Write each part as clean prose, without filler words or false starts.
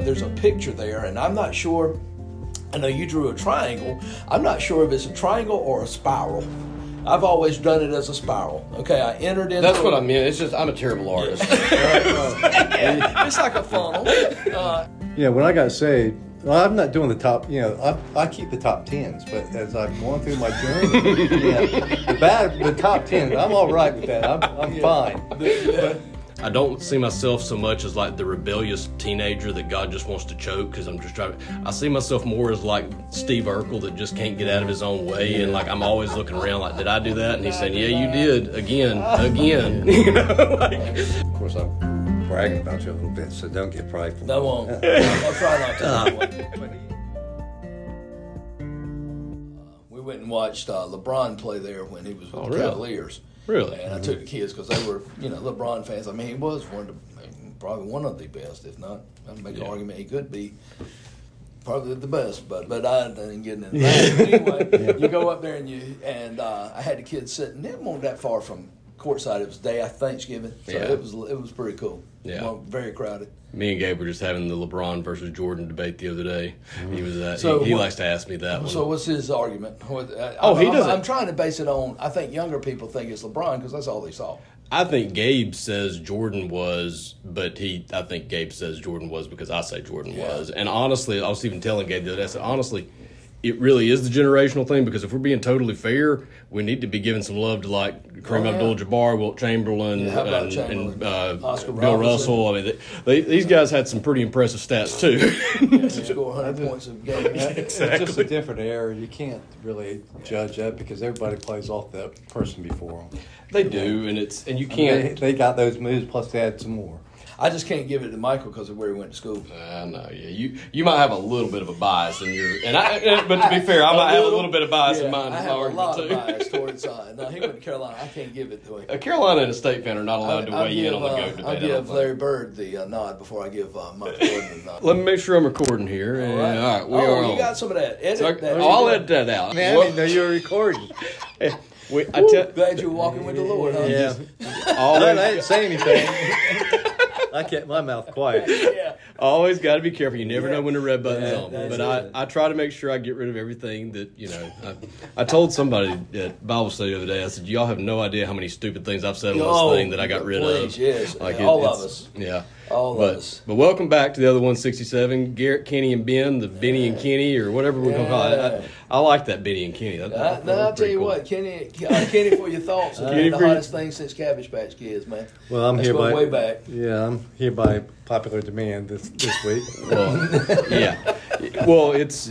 there's a picture there, and I'm not sure. I know you drew a triangle. I'm not sure if it's a triangle or a spiral. I've always done it as a spiral. Okay, I entered into. That's what I mean. It's just I'm a terrible artist. It's like a funnel. When I got saved, well, I'm not doing the top. I keep the top 10s, but as I'm going through my journey, the top 10s, I'm all right with that. I'm fine. But, I don't see myself so much as like the rebellious teenager that God just wants to choke because I'm just trying. I see myself more as like Steve Urkel that just can't get out of his own way, and like I'm always looking around like, did I do that? And he's saying, yeah, you did again. Of course, I'm bragging about you a little bit, so don't get prideful. No, won't. I'll try not to. We went and watched LeBron play there when he was with the Cavaliers. Really? And I took the kids because they were, LeBron fans. I mean, he was probably one of the best, if not. I'd make an argument he could be probably the best, but I didn't get into that. Anyway, you go up there and I had the kids sitting. It wasn't that far from courtside. It was day after Thanksgiving, so it was pretty cool. Yeah, well, very crowded. Me and Gabe were just having the LeBron versus Jordan debate the other day. He was he likes to ask me that one. So what's his argument? He doesn't. I'm trying to base it on. I think younger people think it's LeBron because that's all they saw. I think Gabe says Jordan was, but I think Gabe says Jordan was because I say Jordan was. And honestly, I was even telling Gabe the other day, I said, honestly, it really is the generational thing because if we're being totally fair, we need to be giving some love to like Kareem Abdul-Jabbar, Wilt Chamberlain, and Bill Russell. I mean, these guys had some pretty impressive stats too. They score 100 points a game. Exactly. It's just a different era. You can't really judge that because everybody plays off the person before them. They do, and you can't. They got those moves plus they had some more. I just can't give it to Michael because of where he went to school. No, you might have a little bit of a bias in your, but to be fair, I might have a little bit of bias in mine. I have a lot of bias towards. No, he went to Carolina. I can't give it to him. Carolina and a State fan are not allowed to weigh in on the GOAT debate. I'll give Larry Bird the nod before I give Michael Jordan the nod. Let me make sure I'm recording here. All right, we are. You got some of that. I'll edit that out. Man, I didn't know you were recording. Glad you were walking with the Lord, huh? Yeah. I didn't say anything. I kept my mouth quiet. Always got to be careful. You never know when the red button's on. But I try to make sure I get rid of everything that, I told somebody at Bible study the other day, I said, y'all have no idea how many stupid things I've said on this thing that I got rid of. Yes, all of us. Yeah. All of us. But welcome back to the other 167, Garrett, Kenny, and Ben, the Benny and Kenny, or whatever we're going to call it. I like that Benny and Kenny. I'll tell you what, Kenny, for your thoughts. The hottest thing since Cabbage Patch Kids, man. Well, I'm here by way back. Yeah, I'm here by popular demand this week. Well, it's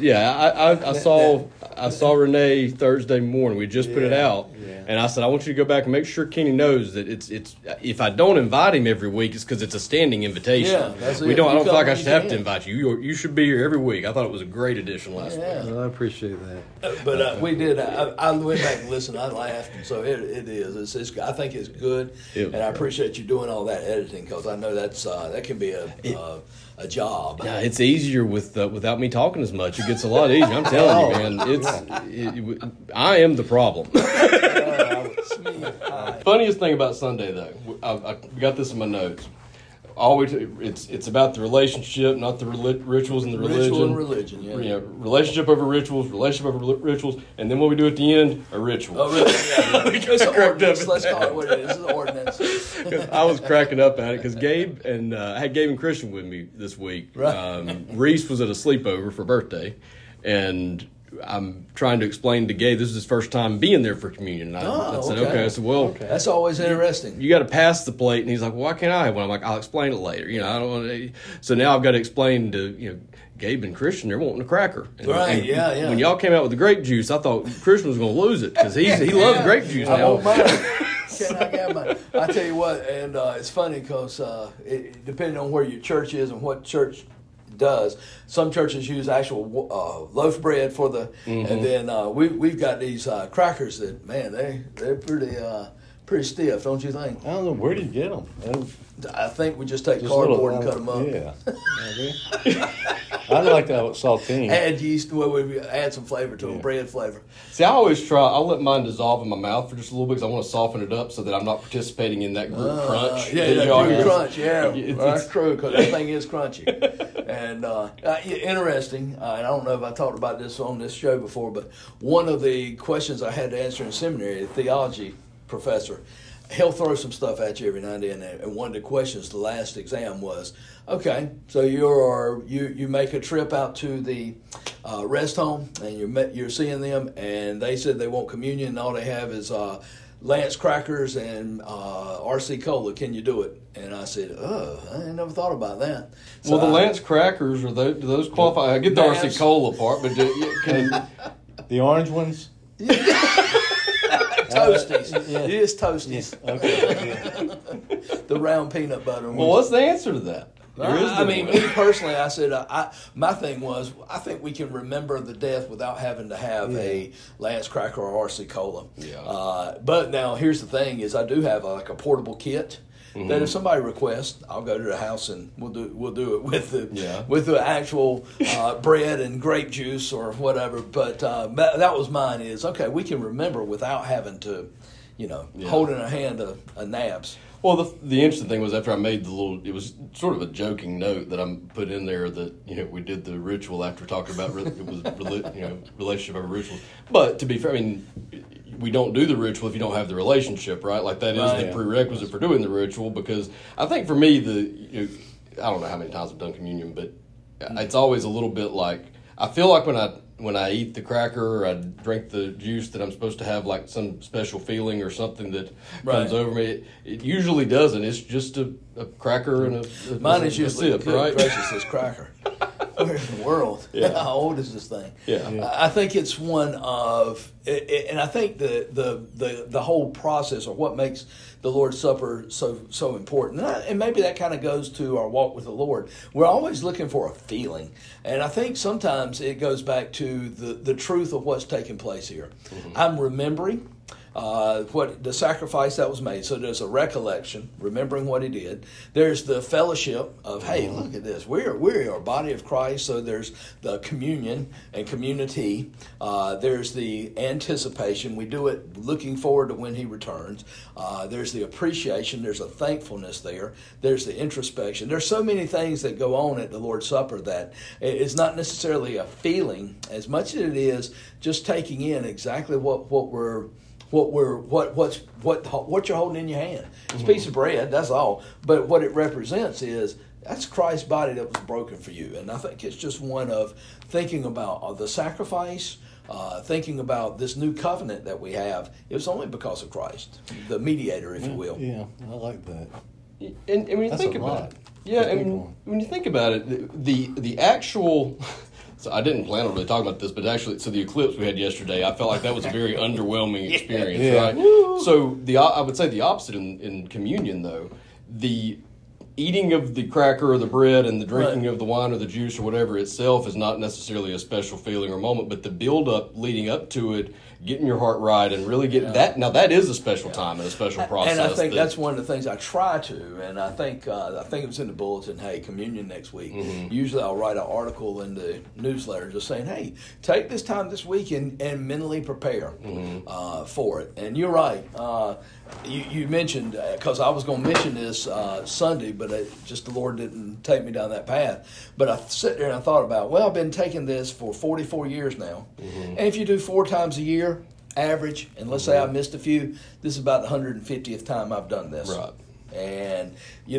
I saw Renee Thursday morning. We just put it out, and I said I want you to go back and make sure Kenny knows that it's. If I don't invite him every week, it's because it's a standing invitation. Yeah, that's it. I don't feel like I should have to invite you. You should be here every week. I thought it was a great addition last week. Well, I appreciate that. But we did. I went back and listened. I laughed, and so it is. I think it's good, and I appreciate you doing all that editing because I know that can be a job. Yeah, it's easier without me talking as much. It gets a lot easier. I'm telling you, man. I am the problem. Funniest thing about Sunday, though, I got this in my notes. Always, it's about the relationship, not the rituals and the religion. Ritual and religion, yeah. Relationship over rituals, and then what we do at the end, a ritual. Oh, really? Yeah. It's an ordinance. Let's call it what it is. It's an ordinance. I was cracking up at it because Gabe and I had Gabe and Christian with me this week. Right. Reese was at a sleepover for birthday, and I'm trying to explain to Gabe this is his first time being there for communion. And I said, okay. I said, well, that's always interesting. You got to pass the plate, and he's like, well, why can't I have one? I'm like, I'll explain it later. I don't want to. So now I've got to explain to Gabe and Christian, they're wanting a cracker. And when y'all came out with the grape juice, I thought Christian was going to lose it because he loves grape juice now. Can I get mine? I tell you what, and it's funny because depending on where your church is and what church does, some churches use actual loaf bread for the, and then we've got these crackers that, man, they're pretty stiff, don't you think? I don't know, where do you get them? I think we just take cardboard and cut them up. Yeah. I like that saltine. Add yeast, we add some flavor to them, bread flavor. See, I always try, I'll let mine dissolve in my mouth for just a little bit because I want to soften it up so that I'm not participating in that group crunch. Group crunch, that's true because that thing is crunchy. And interesting, and I don't know if I talked about this on this show before, but one of the questions I had to answer in seminary, a theology professor, he'll throw some stuff at you every now and then. And one of the questions, the last exam was, okay, so you make a trip out to the rest home, and you're seeing them, and they said they want communion, and all they have is Lance crackers and RC Cola. Can you do it? And I said, I never thought about that. So well, the Lance crackers, do those qualify? I get the RC Cola part, but the orange ones? Toasties. Yeah. It is Toasties. Yeah. Okay. Yeah. The round peanut butter ones. well, what's the answer to that? Me personally, I said, my thing was, I think we can remember the death without having to have a Lance cracker or RC Cola. Yeah. But now, here's the thing: is I do have a portable kit that if somebody requests, I'll go to the house and we'll do it with the actual bread and grape juice or whatever. But that was mine. Is okay. We can remember without having to, hold in our hand a nabs. Well, the interesting thing was after I made it was sort of a joking note that I put in there that, we did the ritual after talking about, it was, relationship over rituals. But to be fair, I mean, we don't do the ritual if you don't have the relationship, right? Like that is the prerequisite for doing the ritual, because I think for me, I don't know how many times I've done communion, but it's always a little bit like, I feel like when I eat the cracker or I drink the juice that I'm supposed to have like some special feeling or something that comes over me. It usually doesn't. It's just a cracker and Mine is usually sip, right? Gracious, this cracker. Where in the world? Yeah. How old is this thing? Yeah. I think it's one of, and I think the whole process, or what makes the Lord's Supper so important, and maybe that kind of goes to our walk with the Lord. We're always looking for a feeling, and I think sometimes it goes back to the truth of what's taking place here. Mm-hmm. I'm remembering what the sacrifice that was made. So there's a recollection, remembering what he did. There's the fellowship of, hey, look at this. We are a body of Christ. So there's the communion and community. There's the anticipation. We do it looking forward to when he returns. There's the appreciation. There's a thankfulness there. There's the introspection. There's so many things that go on at the Lord's Supper that it's not necessarily a feeling as much as it is just taking in exactly what you're holding in your hand. It's a piece of bread, that's all. But what it represents is that's Christ's body that was broken for you. And I think it's just one of thinking about the sacrifice, thinking about this new covenant that we have. It was only because of Christ, the mediator, if you will. Yeah, I like that. And when you think about it, when you think about it, the actual. So I didn't plan on really talking about this, but actually, so the eclipse we had yesterday, I felt like that was a very underwhelming experience, right? Woo. So I would say the opposite in communion, though. The eating of the cracker or the bread and the drinking of the wine or the juice or whatever itself is not necessarily a special feeling or moment, but the build-up leading up to it, getting your heart right and really getting that. Now, that is a special time and a special process. And I think that's one of the things I try to, and I think it was in the bulletin, hey, communion next week. Mm-hmm. Usually I'll write an article in the newsletter just saying, hey, take this time this week and mentally prepare for it. And you're right. You mentioned, because I was going to mention this Sunday, but just the Lord didn't take me down that path. But I sat there and I thought about, I've been taking this for 44 years now. Mm-hmm. And if you do 4 times a year, average, and let's say I missed a few, this is about the 150th time I've done this. Right. And,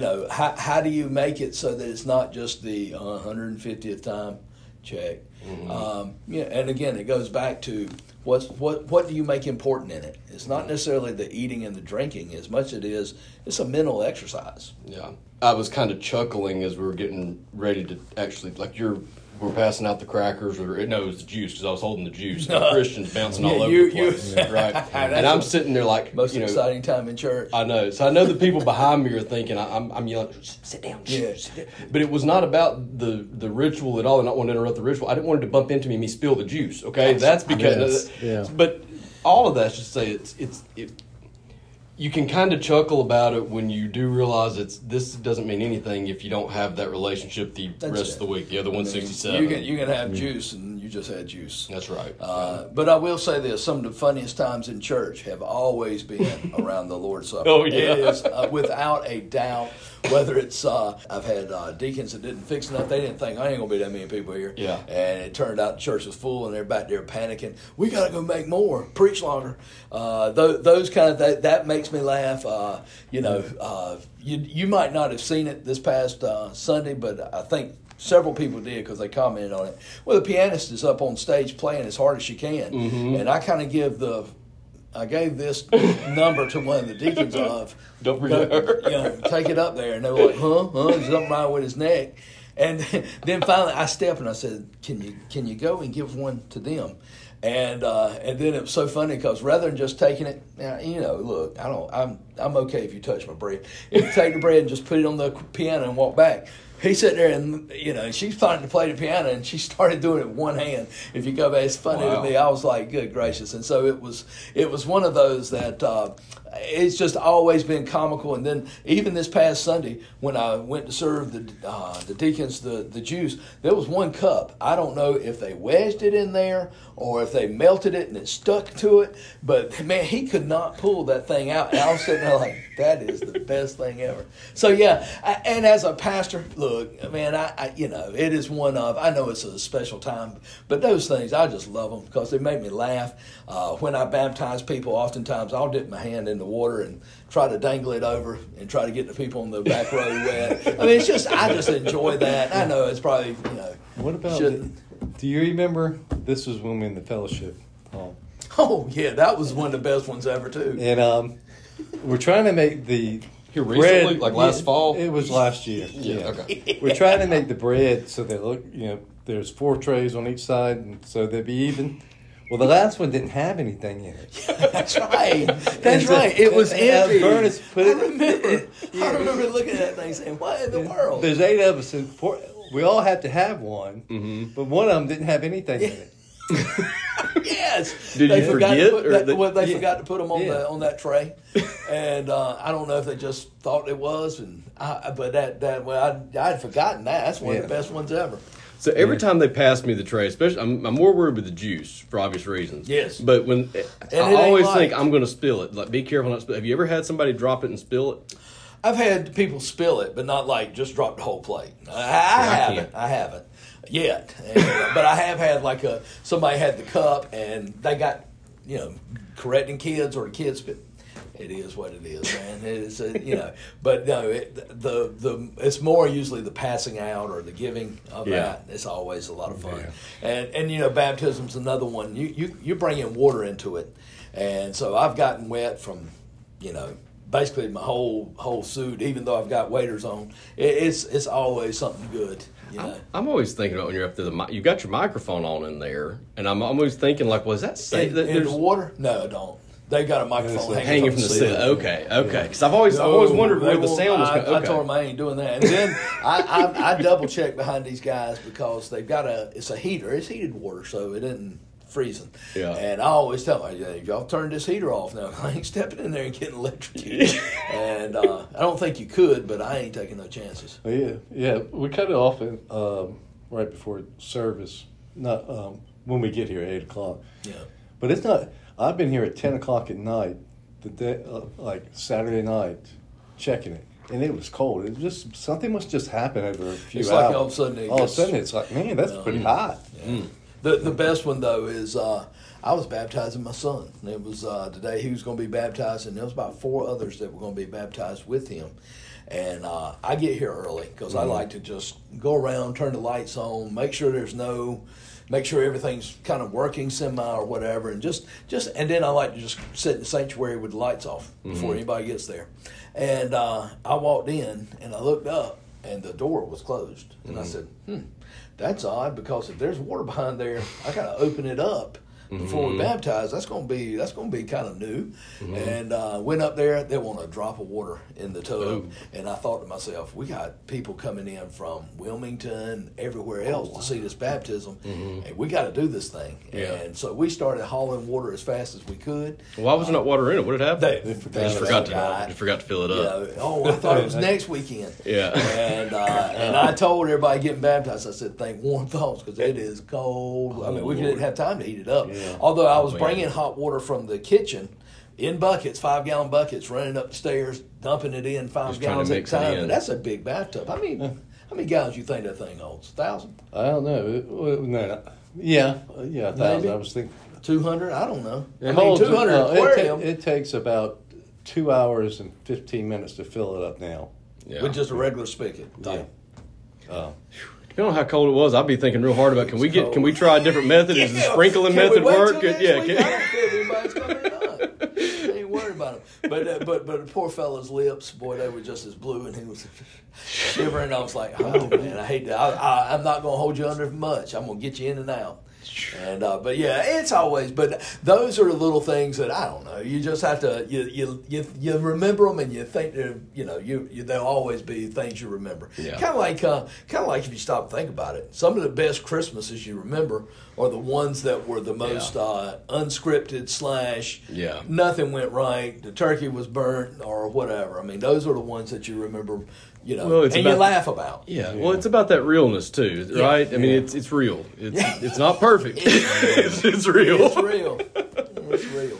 how do you make it so that it's not just the 150th time? Check. Mm-hmm. And again, it goes back to what do you make important in it? It's not necessarily the eating and the drinking as much as it is. It's a mental exercise. Yeah, I was kind of chuckling as we were getting ready to actually we're passing out the crackers, or it was the juice because I was holding the juice. And the Christians bouncing all over the place, right? And I'm sitting there like most exciting time in church. I know. So I know the people behind me are thinking I'm yelling, sit down, sit down. But it was not about the ritual at all. I not wanting to interrupt the ritual. I didn't want it to bump into me and me spill the juice. Okay, that's because. But all of that's just to say it. You can kind of chuckle about it when you do realize this doesn't mean anything if you don't have that relationship the rest of the week. The other 167. You can have juice and you just had juice. That's right. But I will say this: some of the funniest times in church have always been around the Lord's Supper. Oh yeah, it is without a doubt whether it's I've had deacons that didn't fix enough. They didn't think I ain't gonna be that many people here. Yeah. And it turned out the church was full, and they're back there panicking. We gotta go make more, preach longer. Those kind of that makes me laugh. You might not have seen it this past Sunday, but I think several people did because they commented on it. Well, the pianist is up on stage playing as hard as she can, and I kind of I gave this number to one of the deacons of, don't forget her. Take it up there. And they were like, huh? There's something wrong with his neck. And then finally I stepped and I said, can you go and give one to them? And then it was so funny because rather than just taking it, look, I'm okay if you touch my bread. If you take the bread and just put it on the piano and walk back. He sat there and, she's starting to play the piano and she started doing it with one hand. If you go back, it's funny to me. I was like, good gracious. And so it was one of those that it's just always been comical. And then even this past Sunday when I went to serve the deacons, the juice, there was one cup. I don't know if they wedged it in there or if they melted it and it stuck to it. But, man, he could not pull that thing out. And I was sitting there like, that is the best thing ever. So, yeah, and as a pastor, look, man, it is one of, I know it's a special time, but those things, I just love them because they make me laugh. When I baptize people, oftentimes I'll dip my hand in the water and try to dangle it over and try to get the people on the back row wet. I mean, I just enjoy that. I know it's probably, What about, do you remember, this was when we were in the fellowship hall. Oh, yeah, that was one of the best ones ever, too. And we're trying to make the here recently, bread, like last fall? It was last year. Yeah, okay. We're trying to make the bread so they look, there's 4 trays on each side, and so they'd be even. Well, the last one didn't have anything in it. That's right. That's right. It was empty. I remember looking at that thing saying, what in the world? There's 8 of us, and we all had to have one, but one of them didn't have anything in it. Yes. Did you forget? They forgot to put them on that tray, and I don't know if they just thought it was, but I'd forgotten that. That's one of the best ones ever. So every time they pass me the tray, especially I'm more worried with the juice for obvious reasons. Yes. But when I always think I'm going to spill it, like be careful not to spill. Have you ever had somebody drop it and spill it? I've had people spill it, but not like just drop the whole plate. I haven't yet. But I have had somebody had the cup and they got correcting kids or the kids spit. It is what it is, man. It is, But no, it's more usually the passing out or the giving of that. It's always a lot of fun. Yeah. And baptism's another one. You bring in water into it, and so I've gotten wet from, basically my whole suit. Even though I've got waders on, it's always something good. I'm always thinking about when you're up there, you got your microphone on in there, and I'm always thinking like, well, is that safe? In the water? No, I don't. They got a microphone hanging from the ceiling. Okay. Because I've always wondered where the sound was coming. I told them I ain't doing that. And then I double check behind these guys because they've got it's a heater. It's heated water, so it isn't freezing. Yeah. And I always tell them, y'all turn this heater off now. I ain't stepping in there and getting electrocuted. And I don't think you could, but I ain't taking no chances. Yeah. We cut it off right before service, not when we get here at 8 o'clock. Yeah. But it's not. I've been here at 10 o'clock at night, the day, like Saturday night, checking it, and it was cold. It just something must just happen over a few hours. It's like all of a sudden it's like, man, that's pretty hot. Yeah. The best one though is I was baptizing my son. It was the day he was going to be baptized, and there was about 4 others that were going to be baptized with him. And I get here early because I like to just go around, turn the lights on, make sure everything's kind of working semi or whatever, and and then I like to just sit in the sanctuary with the lights off before anybody gets there. And I walked in and I looked up and the door was closed, and I said, that's odd because if there's water behind there, I got to open it up before we baptize. That's going to be kind of new. And went up there. They want a drop of water in the tub, and I thought to myself, we got people coming in from Wilmington, everywhere else to see this baptism, and we got to do this thing. Yeah. And so we started hauling water as fast as we could. Why was there not water in it? What had happened? They just forgot to fill it up. I thought it was next weekend. Yeah. And I told everybody getting baptized, I said, think warm thoughts because it is cold. I mean, we didn't have time to heat it up. Yeah. Although I was bringing hot water from the kitchen, in buckets, 5-gallon buckets, running up the stairs, dumping it in 5 gallons at a time. But that's a big bathtub. How many gallons you think that thing holds? 1,000? I don't know. No. Yeah, 1,000. Maybe. I was thinking 200? I don't know. it I mean, holds, 200 aquarium it takes about 2 hours and 15 minutes to fill it up now. Yeah. with just a regular spigot. Yeah. Depending on how cold it was, I'd be thinking real hard about can we try a different method? Does the sprinkling method work? I don't care if anybody's coming or not. I ain't worried about him. But the poor fella's lips, boy, they were just as blue, and he was shivering. I was like, oh man, I hate that. I'm not gonna hold you under much. I'm gonna get you in and out. And but yeah, it's always. But those are the little things that I don't know. You just have to you remember them, and you think they're they'll always be things you remember. Yeah. Kind of like if you stop and think about it. Some of the best Christmases you remember are the ones that were the most unscripted / nothing went right. The turkey was burnt or whatever. I mean, those are the ones that you remember. And you laugh about. Yeah, well, it's about that realness too, right? I mean, it's real. It's not perfect. It's real. It's real. It's real.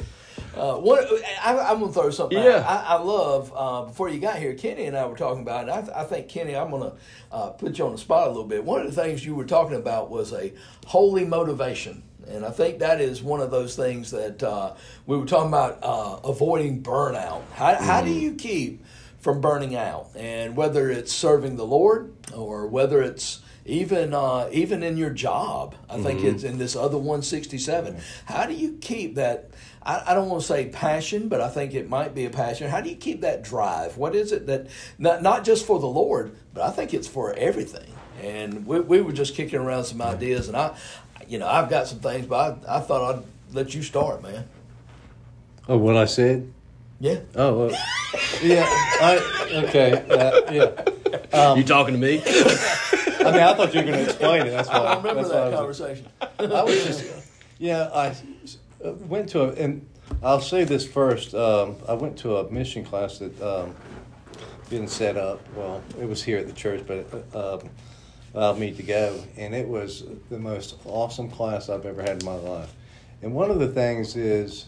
I'm going to throw something out. Yeah. I love, before you got here, Kenny and I were talking about it. I think, Kenny, I'm going to put you on the spot a little bit. One of the things you were talking about was a holy motivation. And I think that is one of those things that we were talking about avoiding burnout. How do you keep from burning out? And whether it's serving the Lord or whether it's even in your job, I think it's in this other 167. How do you keep that? I don't want to say passion, but I think it might be a passion. How do you keep that drive? What is it that not just for the Lord, but I think it's for everything. And we were just kicking around some ideas, and I've got some things, but I thought I'd let you start, man. Oh, what I said? Yeah. Oh, yeah. Okay. Yeah. You talking to me? I mean, I thought you were going to explain it. That's why. I remember that conversation. I was just, I went to and I'll say this first. I went to a mission class that didn't set up. Well, it was here at the church, but allowed me to go, and it was the most awesome class I've ever had in my life. And one of the things is,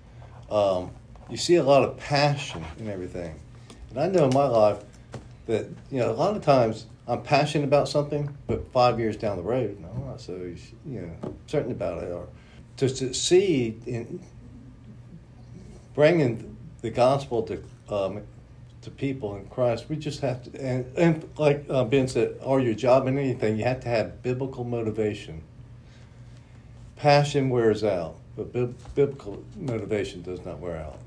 you see a lot of passion in everything. And I know in my life that, a lot of times I'm passionate about something, but 5 years down the road, I'm not so, certain about it. Or to succeed in bringing the gospel to people in Christ, we just have to, and like Ben said, or your job and anything, you have to have biblical motivation. Passion wears out, but biblical motivation does not wear out.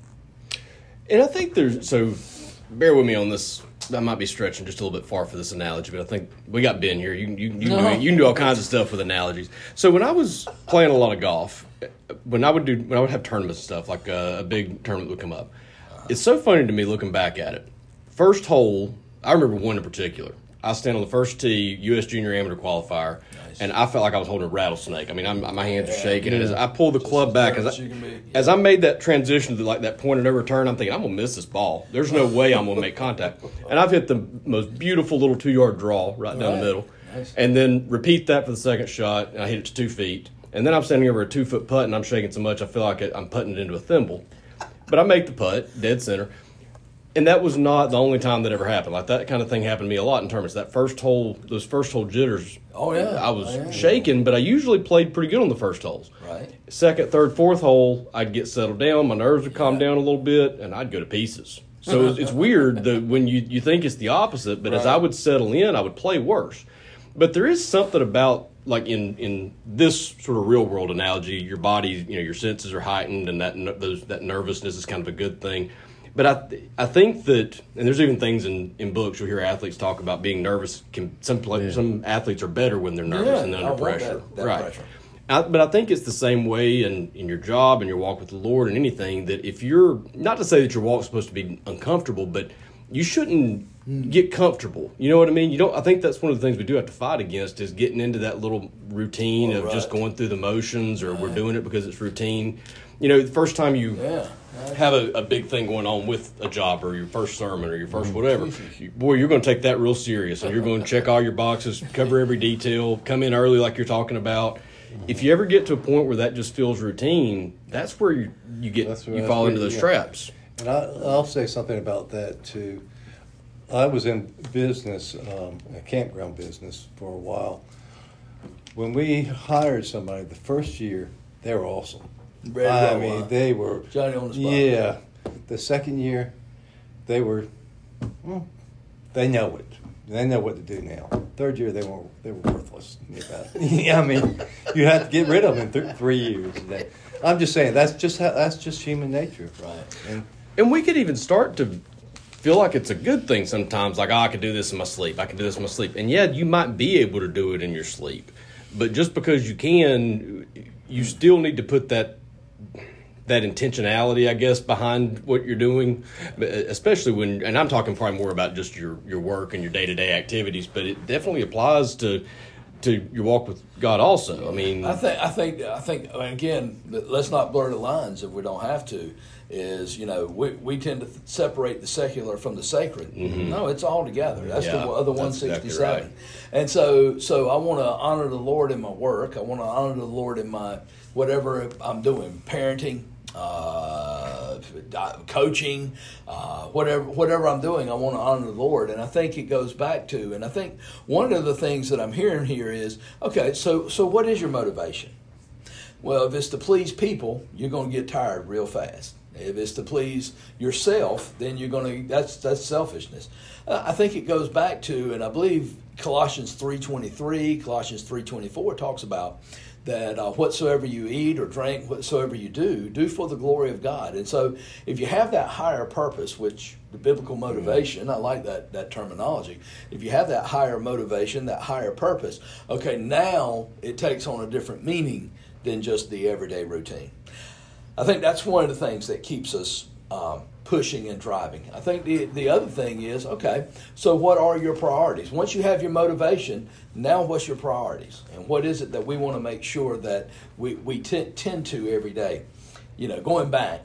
And I think so bear with me on this. I might be stretching just a little bit far for this analogy, but I think we got Ben here. You can do all kinds of stuff with analogies. So when I was playing a lot of golf, when I would have tournaments and stuff, like a big tournament would come up, it's so funny to me looking back at it. First hole, I remember one in particular. I stand on the first tee, U.S. Junior Amateur Qualifier, and I felt like I was holding a rattlesnake. I mean, my hands are shaking, and as I pulled the club back, as I made that transition to that point of no return, I'm thinking, I'm going to miss this ball. There's no way I'm going to make contact. And I've hit the most beautiful little 2-yard draw right down the middle. Nice. And then repeat that for the second shot, and I hit it to 2 feet. And then I'm standing over a 2-foot putt, and I'm shaking so much I feel like I'm putting it into a thimble. But I make the putt, dead center. And that was not the only time that ever happened. Like, that kind of thing happened to me a lot in terms of those first hole jitters. Oh, yeah. I was shaking, but I usually played pretty good on the first holes. Right. Second, third, fourth hole, I'd get settled down. My nerves would calm down a little bit, and I'd go to pieces. So it's weird that when you think it's the opposite, but as I would settle in, I would play worse. But there is something about, like, in this sort of real world analogy, your body, your senses are heightened, and that nervousness is kind of a good thing. But I think that, and there's even things in books you'll hear athletes talk about being nervous. Some athletes are better when they're nervous and under pressure. That right. Pressure. But I think it's the same way in your job and your walk with the Lord and anything, that if you're, not to say that your walk's supposed to be uncomfortable, but you shouldn't get comfortable. You know what I mean? I think that's one of the things we do have to fight against, is getting into that little routine of just going through the motions, or we're doing it because it's routine. The first time you have a big thing going on with a job, or your first sermon, or your first whatever, you're going to take that real serious, and you're going to check all your boxes, cover every detail, come in early like you're talking about. if you ever get to a point where that just feels routine, that's where you fall into those traps. And I'll say something about that too. I was in business, a campground business for a while. When we hired somebody the first year, they were awesome. They were Johnny on the spot. Yeah. The second year, they were. They know it. They know what to do now. Third year, they were worthless. You have to get rid of them in 3 years. I'm just saying that's just human nature, right? And we could even start to feel like it's a good thing sometimes. Like, I can do this in my sleep. I can do this in my sleep. And yeah, you might be able to do it in your sleep, but just because you can, you still need to put that intentionality, I guess, behind what you're doing, especially when, and I'm talking probably more about just your work and your day-to-day activities, but it definitely applies to your walk with God also. I think again, let's not blur the lines if we don't have to. Is, we tend to separate the secular from the sacred. Mm-hmm. No, it's all together. That's the other 167. Exactly right. And so I want to honor the Lord in my work. I want to honor the Lord in my whatever I'm doing, parenting, coaching, whatever I'm doing, I want to honor the Lord. And I think it goes back to, and I think one of the things that I'm hearing here is, okay, so what is your motivation? Well, if it's to please people, you're going to get tired real fast. If it's to please yourself, then you're going to, that's selfishness. I think it goes back to, and I believe Colossians 3:23, Colossians 3:24 talks about that whatsoever you eat or drink, whatsoever you do for the glory of God. And so if you have that higher purpose, which the biblical motivation, I like that terminology. If you have that higher motivation, that higher purpose, okay, now it takes on a different meaning than just the everyday routine. I think that's one of the things that keeps us pushing and driving. I think the other thing is, okay, so what are your priorities? Once you have your motivation, now what's your priorities? And what is it that we want to make sure that we tend to every day? Going back,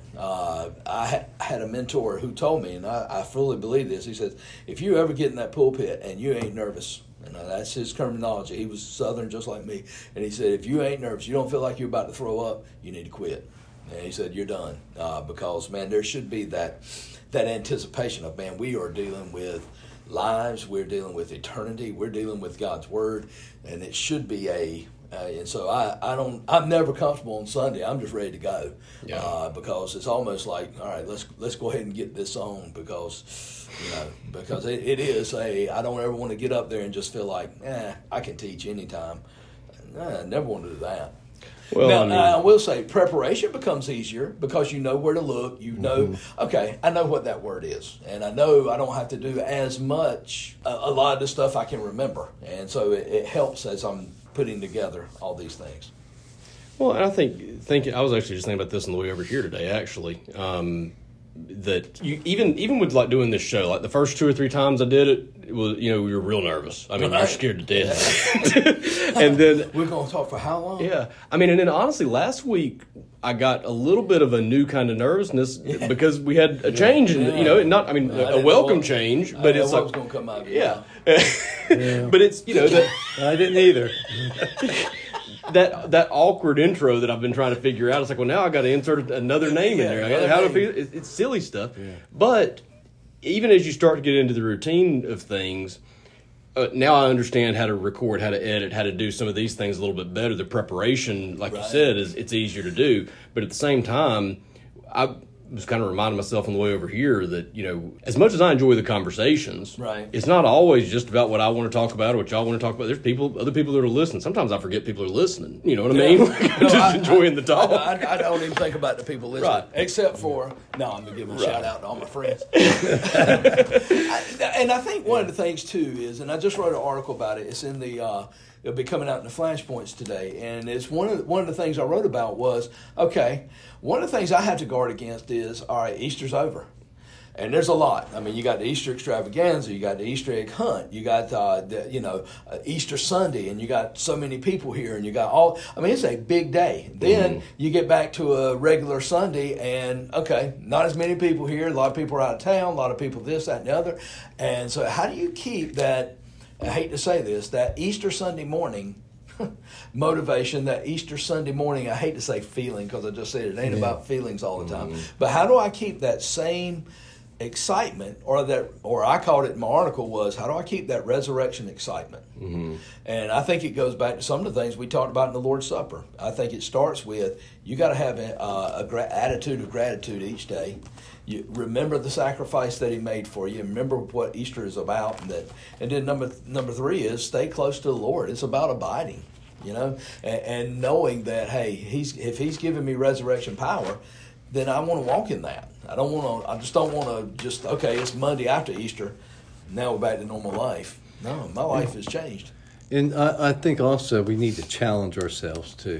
I had a mentor who told me, and I fully believe this, he says, if you ever get in that pulpit and you ain't nervous, and that's his terminology, he was Southern just like me, and he said, if you ain't nervous, you don't feel like you're about to throw up, you need to quit. And he said, you're done. Because, man, there should be that anticipation of, man, we are dealing with lives, we're dealing with eternity, we're dealing with God's Word, and it should be and so I'm never comfortable on Sunday. I'm just ready to go. Yeah. Because it's almost like, all right, let's go ahead and get this on, because it is I don't ever want to get up there and just feel like, I can teach anytime. I never want to do that. Well, I will say preparation becomes easier because you know where to look. You know, okay, I know what that word is, and I know I don't have to do as much. A lot of the stuff I can remember, and so it helps as I'm putting together all these things. Well, and I think I was actually just thinking about this on the way over here today, actually. That you even with like doing this show, like the first 2 or 3 times I did it was, you're real nervous. You're scared to death. And then we're going to talk for how long? Yeah, and then honestly, last week I got a little bit of a new kind of nervousness because we had a change, in a welcome change, but it's like was going to come out. Yeah. But it's that I didn't either. That awkward intro that I've been trying to figure out. It's like, well, now I got to insert another name in there. How do I feel? It's silly stuff. Yeah. But even as you start to get into the routine of things, now I understand how to record, how to edit, how to do some of these things a little bit better. The preparation, like you said, it's easier to do. But at the same time, I was kind of reminding myself on the way over here that, as much as I enjoy the conversations, it's not always just about what I want to talk about or what y'all want to talk about. There's other people that are listening. Sometimes I forget people are listening. You know what I mean? I'm just enjoying the talk. I don't even think about the people listening. Except for, I'm going to give a shout out to all my friends. And I think one of the things, too, is, and I just wrote an article about it. It's in it'll be coming out in the Flashpoints today, and it's one of the things I wrote about was, okay, one of the things I have to guard against is, all right, Easter's over, and there's a lot. You got the Easter extravaganza, you got the Easter egg hunt, you got Easter Sunday, and you got so many people here, and you got it's a big day. Then you get back to a regular Sunday, and okay, not as many people here, a lot of people are out of town, a lot of people this, that, and the other, and so how do you keep that? I hate to say this, that Easter Sunday morning motivation, that Easter Sunday morning, I hate to say feeling because I just said it ain't about feelings all the time, but how do I keep that same excitement, or I called it in my article was, how do I keep that resurrection excitement? And I think it goes back to some of the things we talked about in the Lord's Supper. I think it starts with, you got to have a attitude of gratitude each day. You remember the sacrifice that he made for you. Remember what Easter is about, and then number three is stay close to the Lord. It's about abiding, and knowing that, hey, if he's given me resurrection power, then I want to walk in that. I just don't want to okay, it's Monday after Easter, now we're back to normal life. No, my life has changed. And I think also we need to challenge ourselves too.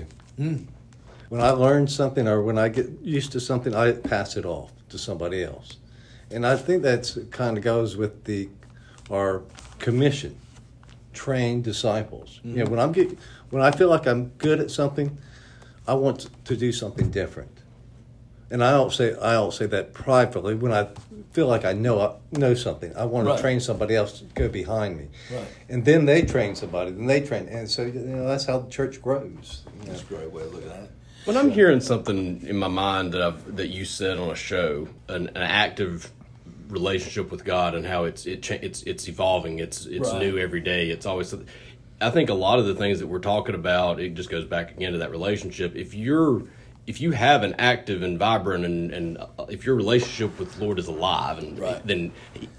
When I learn something or when I get used to something, I pass it off to somebody else. And I think that's kind of goes with our commission, train disciples. When I feel like I'm good at something, I want to do something different. And I don't say that pridefully. When I feel like I know something, I want to train somebody else to go behind me. Right. And then they train somebody, then they train. And so that's how the church grows. That's a great way of looking at it. When I'm hearing something in my mind that you said on a show, an active relationship with God and how it's evolving, it's new every day. It's always. I think a lot of the things that we're talking about, it just goes back again to that relationship. If you have an active and vibrant and if your relationship with the Lord is alive, then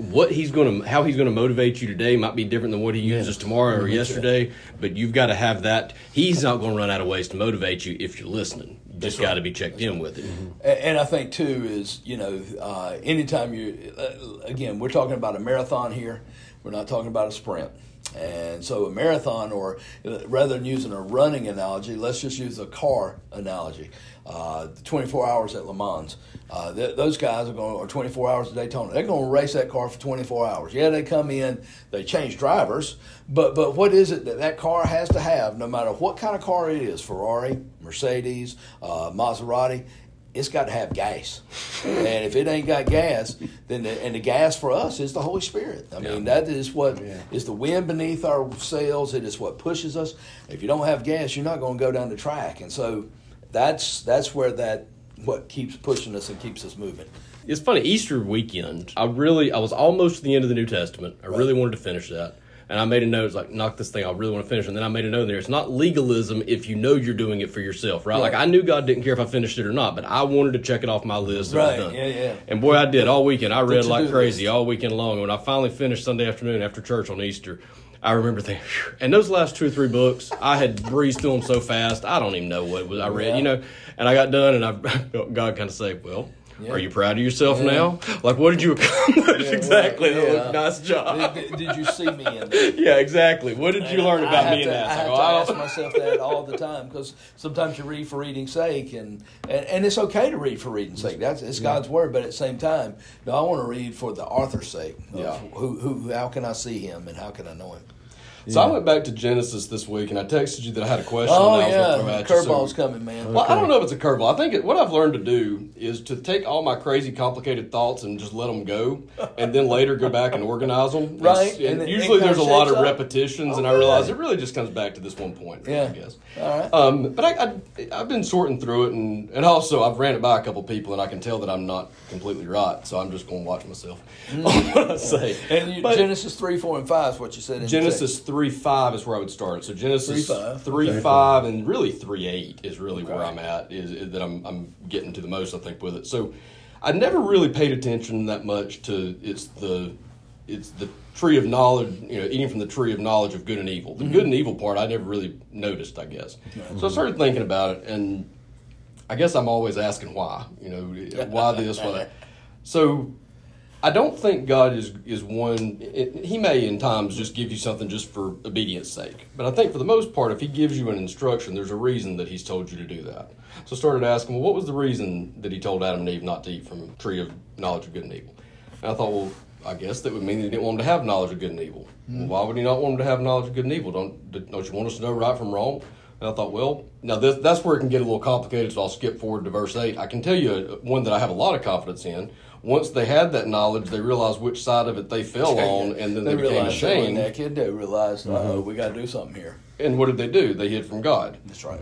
how he's gonna motivate you today might be different than what he uses tomorrow or yesterday. But you've got to have that. He's not going to run out of ways to motivate you if you're listening. You just got to be checked in with it. And I think too is anytime again, we're talking about a marathon here. We're not talking about a sprint. And so a marathon, or rather than using a running analogy, let's just use a car analogy. 24 hours at Le Mans. Those guys or 24 hours at Daytona. They're going to race that car for 24 hours. Yeah, they come in, they change drivers, but what is it that car has to have, no matter what kind of car it is, Ferrari, Mercedes, Maserati, it's got to have gas. And if it ain't got gas, then the gas for us is the Holy Spirit. I mean, that is what is the wind beneath our sails. It is what pushes us. If you don't have gas, you're not going to go down the track. And so that's where what keeps pushing us and keeps us moving. It's funny, Easter weekend, I was almost to the end of the New Testament. I really wanted to finish that. And I made a note, it's like, knock this thing, I really want to finish. And then I made a note there, it's not legalism if you know you're doing it for yourself, right? Like, I knew God didn't care if I finished it or not, but I wanted to check it off my list. Right, done. yeah. And boy, I did all weekend. I read like crazy all weekend long. And when I finally finished Sunday afternoon after church on Easter, I remember thinking, phew. And those last 2 or 3 books, I had breezed through them so fast, I don't even know what it was I read, And I got done, and I felt God kind of say, well, are you proud of yourself now? Like, what did you accomplish exactly? Nice job. Did you see me in there? Yeah, exactly. What did you learn about me in that? I have to ask myself that all the time, because sometimes you read for reading's sake, and it's okay to read for reading's sake. It's God's word, but at the same time, I want to read for the author's sake. How can I see him, and how can I know him? So I went back to Genesis this week, and I texted you that I had a question. Oh, that I was going to throw at you. Curveball's coming, man. Well, I don't know if it's a curveball. I think what I've learned to do is to take all my crazy, complicated thoughts and just let them go, and then later go back and organize them. Right. And usually there's a lot of repetitions, and I realize it really just comes back to this one point, I guess. All right. But I've been sorting through it, and also I've ran it by a couple people, and I can tell that I'm not completely right, so I'm just going to watch myself on what I say. And Genesis 3, 4, and 5 is what you said. Genesis 3:5 is where I would start. So Genesis 3:5 and really 3:8 is really where I'm at. Is that I'm getting to the most, I think, with it. So I never really paid attention that much to it's the tree of knowledge, eating from the tree of knowledge of good and evil. The good and evil part I never really noticed, I guess. So I started thinking about it, and I guess I'm always asking why. Why this, why that. So I don't think God is one. He may in times just give you something just for obedience sake. But I think for the most part, if he gives you an instruction, there's a reason that he's told you to do that. So I started asking, well, what was the reason that he told Adam and Eve not to eat from the tree of knowledge of good and evil? And I thought, well, I guess that would mean that he didn't want them to have knowledge of good and evil. Well, why would he not want them to have knowledge of good and evil? Don't you want us to know right from wrong? And I thought, well, now that's where it can get a little complicated, so I'll skip forward to verse 8. I can tell you one that I have a lot of confidence in. Once they had that knowledge, they realized which side of it they fell on, and then they became ashamed. That kid, they realized, we got to do something here. And what did they do? They hid from God. That's right.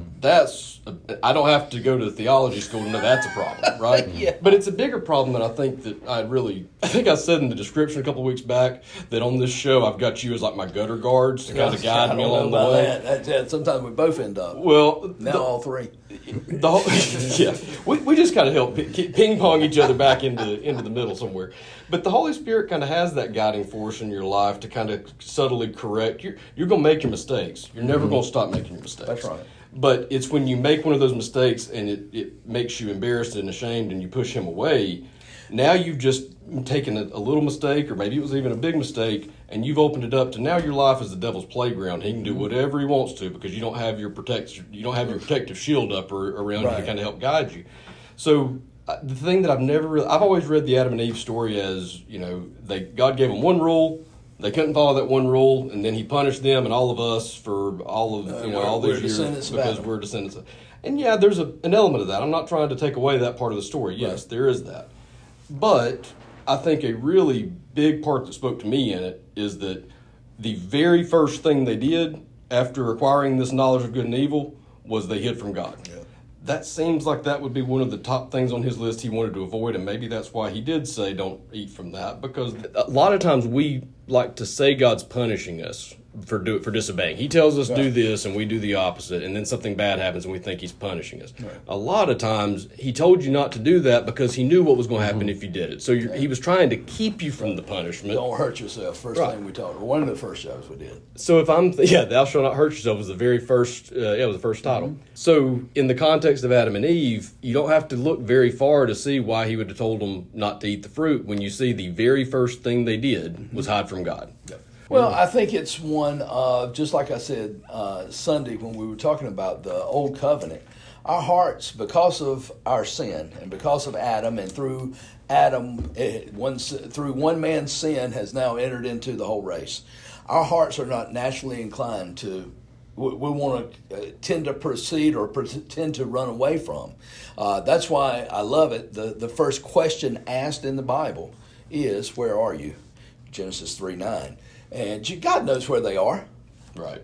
I don't have to go to theology school to know that's a problem, right? Yeah. But it's a bigger problem that I think that I think I said in the description a couple of weeks back that on this show I've got you as like my gutter guards to kind of guide me along the way. That. Sometimes we both end up. Well, now all three. The whole, yeah, we just kind of help ping pong each other back into the middle somewhere. But the Holy Spirit kind of has that guiding force in your life to kind of subtly correct. You're going to make your mistakes. You're never going to stop making your mistakes. That's right. But it's when you make one of those mistakes and it makes you embarrassed and ashamed and you push him away, now you've just taken a little mistake, or maybe it was even a big mistake, and you've opened it up to now your life is the devil's playground. He can do whatever he wants to because you don't have your protective shield up around you to kind of help guide you. So the thing that I've always read the Adam and Eve story as, God gave them one rule. They couldn't follow that one rule, and then he punished them and all of us for all those years because we're descendants. And yeah, there's an element of that. I'm not trying to take away that part of the story. Yes, there is that. But I think a really big part that spoke to me in it is that the very first thing they did after acquiring this knowledge of good and evil was they hid from God. Yeah. That seems like that would be one of the top things on his list he wanted to avoid, and maybe that's why he did say don't eat from that, because a lot of times we like to say God's punishing us for disobeying. He tells us do this and we do the opposite, and then something bad happens and we think he's punishing us. Right. A lot of times he told you not to do that because he knew what was going to happen if you did it. So he was trying to keep you from the punishment. Don't hurt yourself. First thing we taught, one of the first shows we did. So if thou shalt not hurt yourself was the very first. It was the first title. Mm-hmm. So in the context of Adam and Eve, you don't have to look very far to see why he would have told them not to eat the fruit when you see the very first thing they did was hide from God. Yep. Well, I think it's one of, just like I said Sunday when we were talking about the Old Covenant, our hearts, because of our sin and because of Adam, and through Adam, through one man's sin has now entered into the whole race. Our hearts are not naturally inclined to, we want to tend to proceed or tend to run away from. That's why I love it. The first question asked in the Bible is, where are you? Genesis 3:9. And God knows where they are. Right.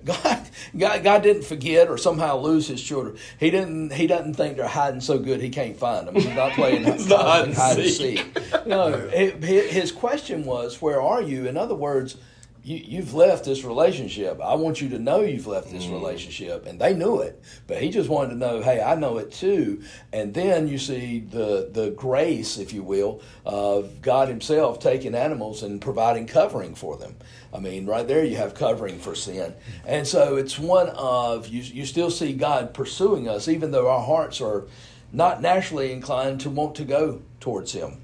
God didn't forget or somehow lose his children. He doesn't think they're hiding so good he can't find them. He's not playing hide and seek. No, his question was, where are you? In other words, you've left this relationship. I want you to know you've left this relationship. And they knew it. But he just wanted to know, hey, I know it too. And then you see the grace, if you will, of God himself taking animals and providing covering for them. I mean, right there you have covering for sin. And so it's one of, you still see God pursuing us, even though our hearts are not naturally inclined to want to go towards him.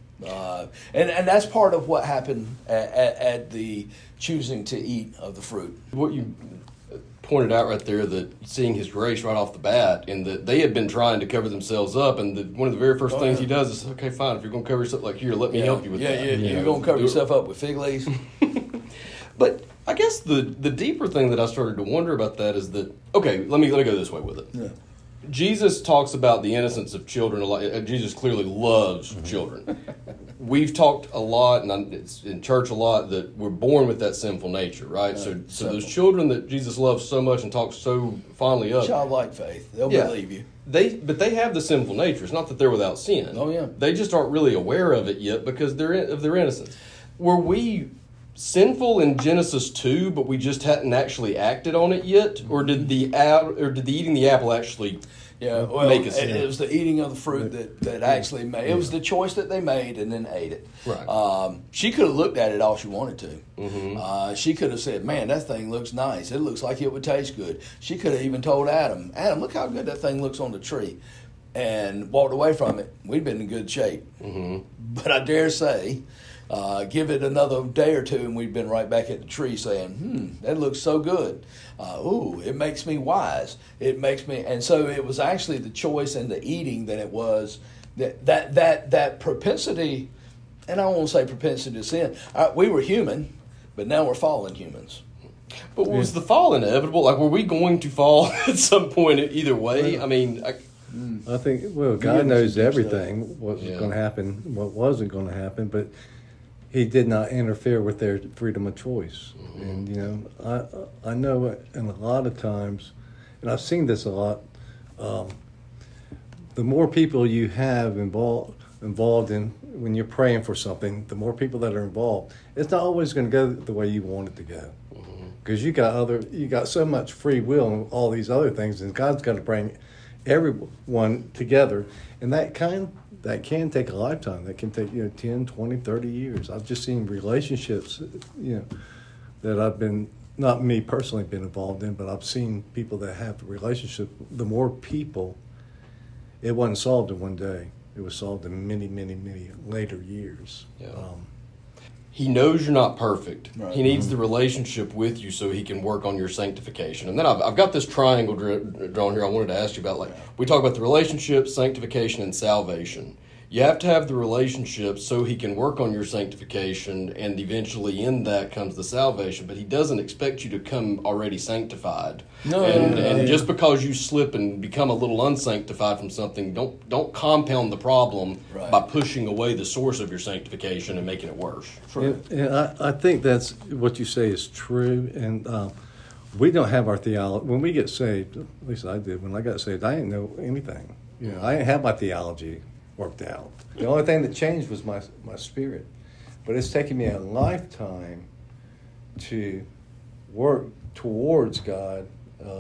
And that's part of what happened at the choosing to eat of the fruit. What you pointed out right there, that seeing his grace right off the bat, and that they had been trying to cover themselves up, and one of the very first things he does is, okay, fine, if you're going to cover yourself like here, let me help you with that. You're going to cover yourself up with fig leaves. But I guess the deeper thing that I started to wonder about that is that, okay, let me go this way with it. Yeah. Jesus talks about the innocence of children a lot. Jesus clearly loves children. We've talked a lot, and it's in church a lot, that we're born with that sinful nature, right? So those children that Jesus loves so much and talks so fondly of, childlike faith, they'll believe you. But they have the sinful nature. It's not that they're without sin. Oh yeah, they just aren't really aware of it yet because of their innocence. Were we sinful in Genesis 2, but we just hadn't actually acted on it yet, or did the eating the apple actually? Yeah, well, it was the eating of the fruit that actually made. It was the choice that they made and then ate it. Right. She could have looked at it all she wanted to. Mm-hmm. She could have said, "Man, that thing looks nice. It looks like it would taste good." She could have even told Adam, look how good that thing looks on the tree," and walked away from it. We'd been in good shape. Mm-hmm. But I dare say, give it another day or two, and we'd been right back at the tree saying, that looks so good. It makes me wise. It makes me, and so it was actually the choice and the eating that it was that propensity, and I don't want to say propensity to sin. We were human, but now we're fallen humans. But was the fall inevitable? Like, were we going to fall at some point either way? I mean, I think, God knows everything, what was going to happen, what wasn't going to happen, but he did not interfere with their freedom of choice. And, you know, I know in a lot of times, and I've seen this a lot, the more people you have involved in when you're praying for something, the more people that are involved, it's not always going to go the way you want it to go. Because you got so much free will and all these other things, and God's got to bring everyone together. And that can take a lifetime. That can take 10, 20, 30 years. I've just seen relationships that I've been, not me personally been involved in, but I've seen people that have a relationship. The more people, it wasn't solved in one day. It was solved in many, many, many later years. Yeah. He knows you're not perfect. Right. He needs the relationship with you so he can work on your sanctification. And then I've got this triangle drawn here I wanted to ask you about. Like, we talk about the relationship, sanctification, and salvation. You have to have the relationship so he can work on your sanctification, and eventually in that comes the salvation. But he doesn't expect you to come already sanctified. No. And just because you slip and become a little unsanctified from something, don't compound the problem by pushing away the source of your sanctification and making it worse. And I think that's what you say is true. And we don't have our theology. When we get saved, at least I did, when I got saved, I didn't know anything. I didn't have my theology worked out. The only thing that changed was my spirit. But it's taken me a lifetime to work towards God.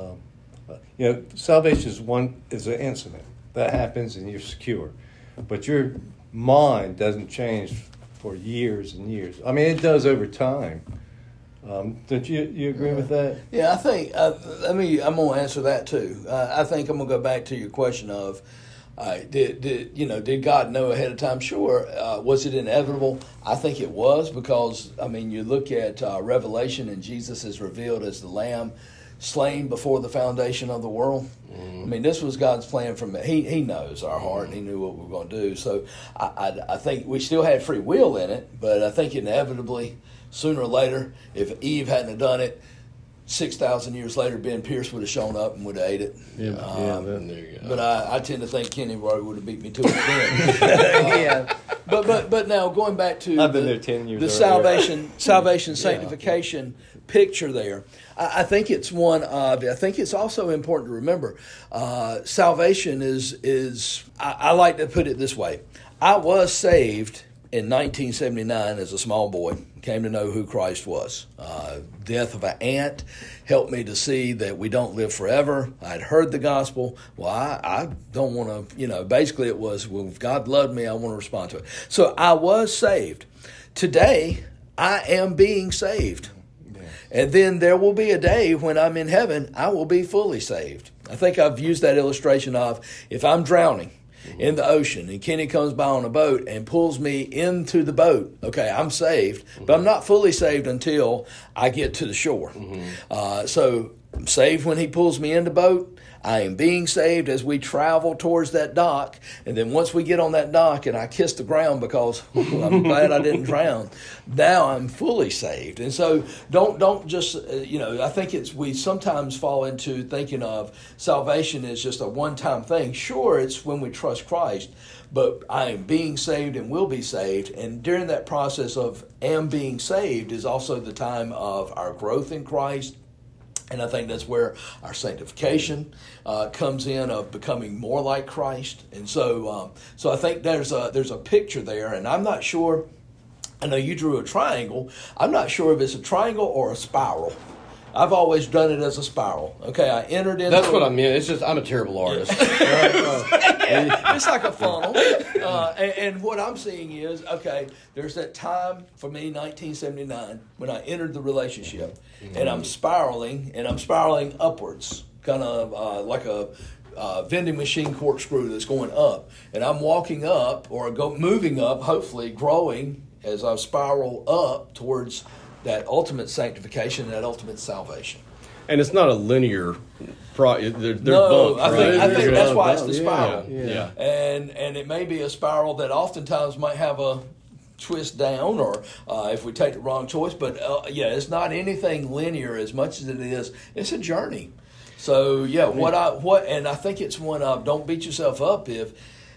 Salvation is an incident that happens and you're secure, but your mind doesn't change for years and years. I mean, it does over time. Don't you agree with that? Yeah, I think. I'm going to answer that too. I think I'm going to go back to your question of, did God know ahead of time? Sure. Was it inevitable? I think it was, because you look at Revelation, and Jesus is revealed as the Lamb slain before the foundation of the world. This was God's plan from He knows our heart, and He knew what we were going to do. So I think we still had free will in it, but I think inevitably, sooner or later, if Eve hadn't have done it, 6,000 years later, Ben Pierce would have shown up and would have ate it. There you go. But I tend to think Kenny Roy would have beat me to it then. But now going back to I've been there 10 years. The salvation, sanctification picture there. I think it's one of. I think it's also important to remember. Salvation is. I like to put it this way. I was saved in 1979 as a small boy. Came to know who Christ was. Death of an aunt helped me to see that we don't live forever. I'd heard the gospel. Well, I don't want to, basically it was, well, if God loved me, I want to respond to it. So I was saved. Today, I am being saved. Yeah. And then there will be a day when I'm in heaven, I will be fully saved. I think I've used that illustration of, if I'm drowning in the ocean, and Kenny comes by on a boat and pulls me into the boat, okay, I'm saved, but I'm not fully saved until I get to the shore. So I'm saved when he pulls me in the boat. I am being saved as we travel towards that dock, and then once we get on that dock and I kiss the ground because I'm glad I didn't drown, now I'm fully saved. And so don't just, I think we sometimes fall into thinking of salvation as just a one-time thing. Sure, it's when we trust Christ, but I am being saved and will be saved, and during that process of am being saved is also the time of our growth in Christ. And I think that's where our sanctification comes in, of becoming more like Christ. And so I think there's a picture there, and I'm not sure. I know you drew a triangle. I'm not sure if it's a triangle or a spiral. I've always done it as a spiral. Okay, I entered into... That's what I mean. It's just, I'm a terrible artist. It's like a funnel. And what I'm seeing is, okay, there's that time for me, 1979, when I entered the relationship, and I'm spiraling upwards, kind of like a vending machine corkscrew that's going up. And I'm walking up, or moving up, hopefully growing as I spiral up towards that ultimate sanctification, that ultimate salvation. And it's not a linear they're no, bumps, I think that's why it's the spiral. Yeah. And it may be a spiral that oftentimes might have a twist down, or if we take the wrong choice. But it's not anything linear as much as it's a journey. So and I think it's one of, don't beat yourself up if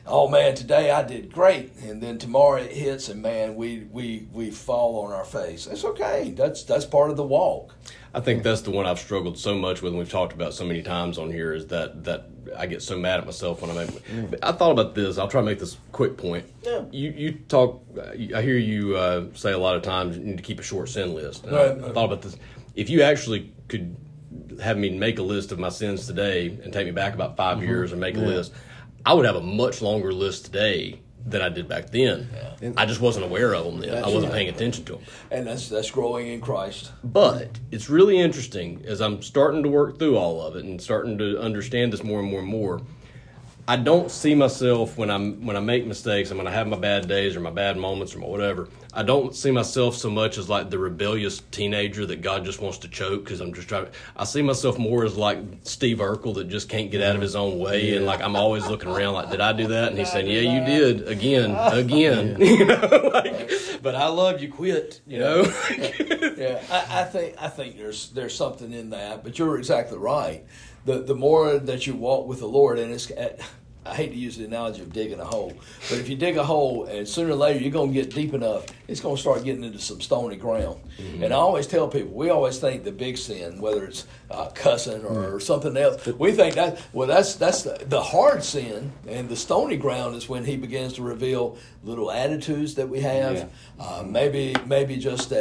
oh man, today I did great, and then tomorrow it hits, and man, we fall on our face. That's okay. That's part of the walk. I think that's the one I've struggled so much with, and we've talked about so many times on here, is that I get so mad at myself when I make. I thought about this. I'll try to make this quick point. Yeah. You talk. I hear you say a lot of times you need to keep a short sin list. And Right. I thought about this. If you actually could have me make a list of my sins today and take me back about 5 years and make a list, I would have a much longer list today than I did back then. Yeah. I just wasn't aware of them then. That's I wasn't right. paying attention to them. And that's growing in Christ. But it's really interesting as I'm starting to work through all of it and starting to understand this more and more and more. I don't see myself when I make mistakes and when I have my bad days or my bad moments or my whatever. I don't see myself so much as like the rebellious teenager that God just wants to choke because I'm just trying. I see myself more as like Steve Urkel that just can't get out of his own way, and like I'm always looking around like, did I do that? And he's saying, yeah, you did again. You know, like, but I love you. Quit. You know. Yeah, I think there's something in that, but you're exactly right. The more that you walk with the Lord, and I hate to use the analogy of digging a hole, but if you dig a hole and sooner or later you're going to get deep enough, it's going to start getting into some stony ground. Mm-hmm. And I always tell people, we always think the big sin, whether it's cussing or something else, we think that's the hard sin, and the stony ground is when he begins to reveal little attitudes that we have, maybe just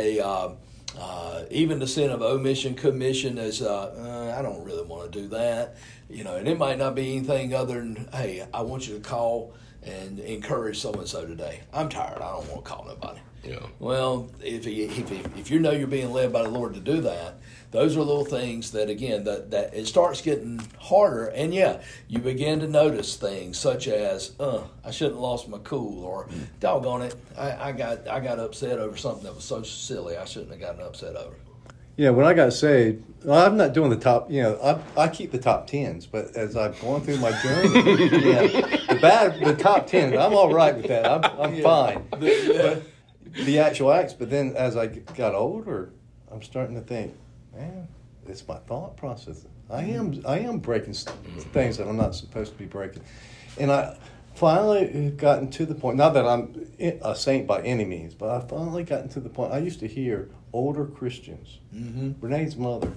even the sin of omission, commission is, I don't really want to do that. You know, and it might not be anything other than, hey, I want you to call and encourage so-and-so today. I'm tired. I don't want to call nobody. Yeah. Well, if you know you're being led by the Lord to do that, those are little things that, again, that it starts getting harder. And, yeah, you begin to notice things such as, I shouldn't have lost my cool, or, doggone it, I got upset over something that was so silly I shouldn't have gotten upset over. Yeah, when I got saved, I'm not doing the top. You know, I keep the top 10s, but as I've gone through my journey, the top 10s, I'm all right with that. I'm fine. But the actual acts. But then as I got older, I'm starting to think, man, it's my thought process. I am breaking things that I'm not supposed to be breaking, and I finally gotten to the point. Not that I'm a saint by any means, but I finally gotten to the point. I used to hear older Christians. Renee's mother,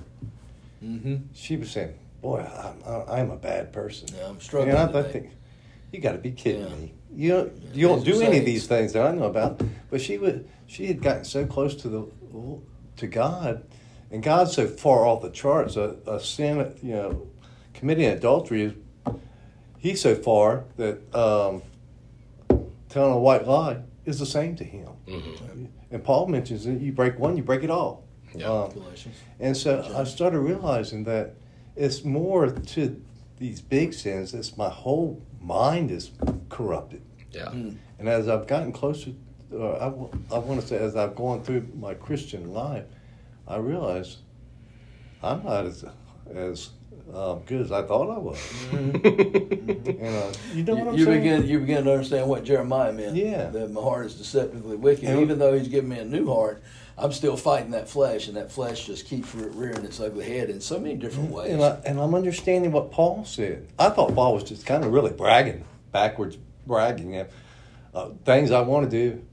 she was saying, boy, I'm a bad person. Yeah, I'm struggling. And I think, you got to be kidding me. You don't do any of these things that I know about. But she had gotten so close to God, and God's so far off the charts. A sin, committing adultery, he's so far that telling a white lie is the same to him. Mm-hmm. And Paul mentions that you break one, you break it all. Yeah. And so I started realizing that it's more to these big sins. It's my whole mind is corrupted. Yeah. And as I've gotten closer, I want to say, as I've gone through my Christian life, I realized I'm not as good as I thought I was. And, you know what I'm saying? You begin to understand what Jeremiah meant. Yeah. That my heart is deceptively wicked. And even though he's given me a new heart, I'm still fighting that flesh, and that flesh just keeps rearing its ugly head in so many different ways. And I'm understanding what Paul said. I thought Paul was just kind of really backwards bragging. Things I want to do,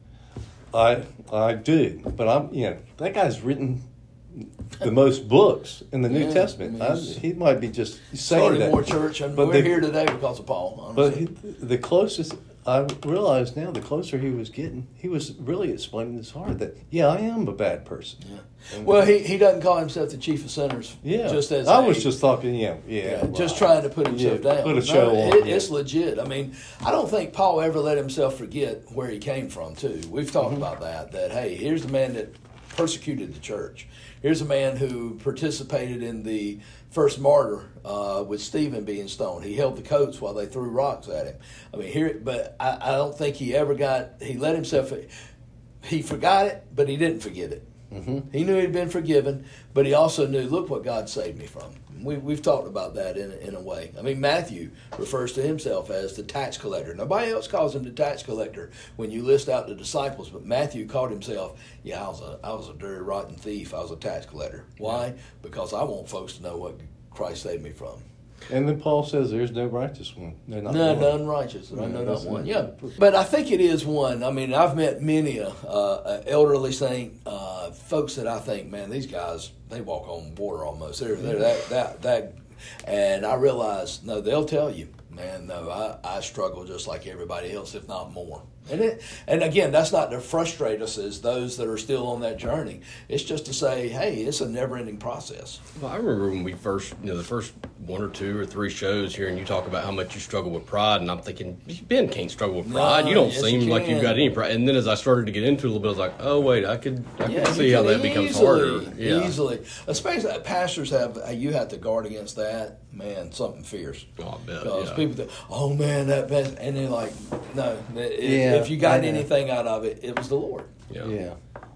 I do. But that guy's written the most books in the New Testament. He might be just saying started that. More church, and we're here today because of Paul. Honestly. But the closest, I realize now, the closer he was getting, he was really explaining his heart that, I am a bad person. Yeah. Well, he doesn't call himself the chief of sinners. Yeah. Just as I was just talking, just trying to put himself down. Put a show on. It's legit. I mean, I don't think Paul ever let himself forget where he came from, too. We've talked about that, hey, here's the man that persecuted the church. Here's a man who participated in the first martyr with Stephen being stoned. He held the coats while they threw rocks at him. I mean, but I don't think he let himself, he forgot it, but he didn't forget it. Mm-hmm. He knew he'd been forgiven, but he also knew, look what God saved me from. We've talked about that in a way. I mean, Matthew refers to himself as the tax collector. Nobody else calls him the tax collector when you list out the disciples, but Matthew called himself, I was a dirty, rotten thief. I was a tax collector. Why? Because I want folks to know what Christ saved me from. And then Paul says there's no righteous one. Not none righteous. No, not one. Yeah. But I think it is one. I mean, I've met many a elderly saint, folks that I think, man, these guys, they walk on water almost. They're that. And I realize, no, they'll tell you, man, no, I struggle just like everybody else, if not more. And again, that's not to frustrate us as those that are still on that journey. It's just to say, hey, it's a never-ending process. Well, I remember when we first, the first 1 or 2 or 3 shows here, and you talk about how much you struggle with pride, and I'm thinking, Ben can't struggle with pride. You don't seem like you've got any pride. And then as I started to get into it a little bit, I was like, oh wait, I could see how that becomes harder. Yeah. Easily, especially pastors you have to guard against that. Man, something fierce. Oh, I bet. Because people think, oh man, that best, and they're like, no. If you got anything out of it, it was the Lord. Yeah.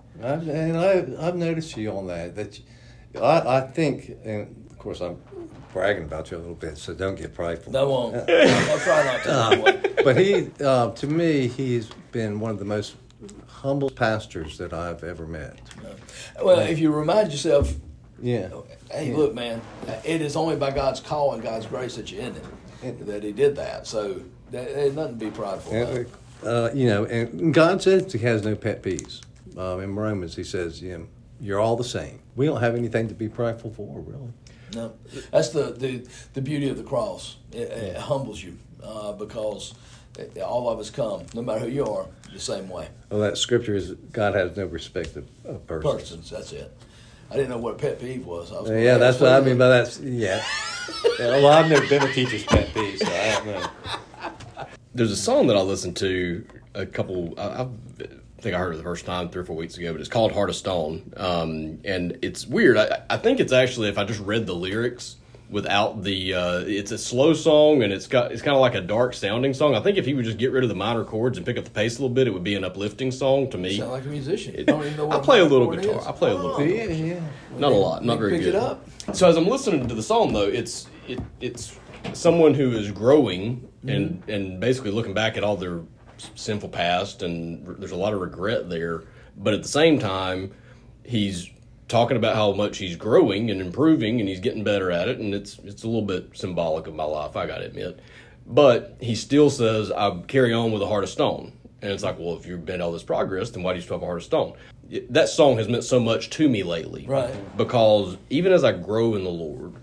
I've noticed you on that. I think, and of course I'm bragging about you a little bit, so don't get prideful. No, I won't. I'll try not to. But he, to me, he's been one of the most humble pastors that I've ever met. Well, if you remind yourself, hey, look, man, it is only by God's call and God's grace that you're in it, that he did that. So there's nothing to be prideful about. And God says he has no pet peeves. In Romans, he says, you're all the same. We don't have anything to be prideful for, really. No, that's the beauty of the cross. It humbles you because all of us come, no matter who you are, the same way. Well, that scripture is God has no respect of persons. That's it. I didn't know what a pet peeve was. That's what I mean by that. Yeah. Well, I've never been a teacher's pet peeve, so I don't know. There's a song that I listened to I think I heard it the first time 3 or 4 weeks ago, but it's called Heart of Stone. And it's weird. I think it's actually, if I just read the lyrics without the, it's a slow song and it's kind of like a dark sounding song. I think if he would just get rid of the minor chords and pick up the pace a little bit, it would be an uplifting song to me. You sound like a musician. Don't even know what I play a little guitar. Is. I play a little guitar. Yeah. Not a lot. Not very good. Pick it up. So as I'm listening to the song, though, it's someone who is growing and basically looking back at all their sinful past, and there's a lot of regret there. But at the same time, he's talking about how much he's growing and improving, and he's getting better at it. And it's a little bit symbolic of my life, I got to admit. But he still says, I carry on with a heart of stone. And it's like, well, if you've made all this progress, then why do you still have a heart of stone? That song has meant so much to me lately. Right. Because even as I grow in the Lord,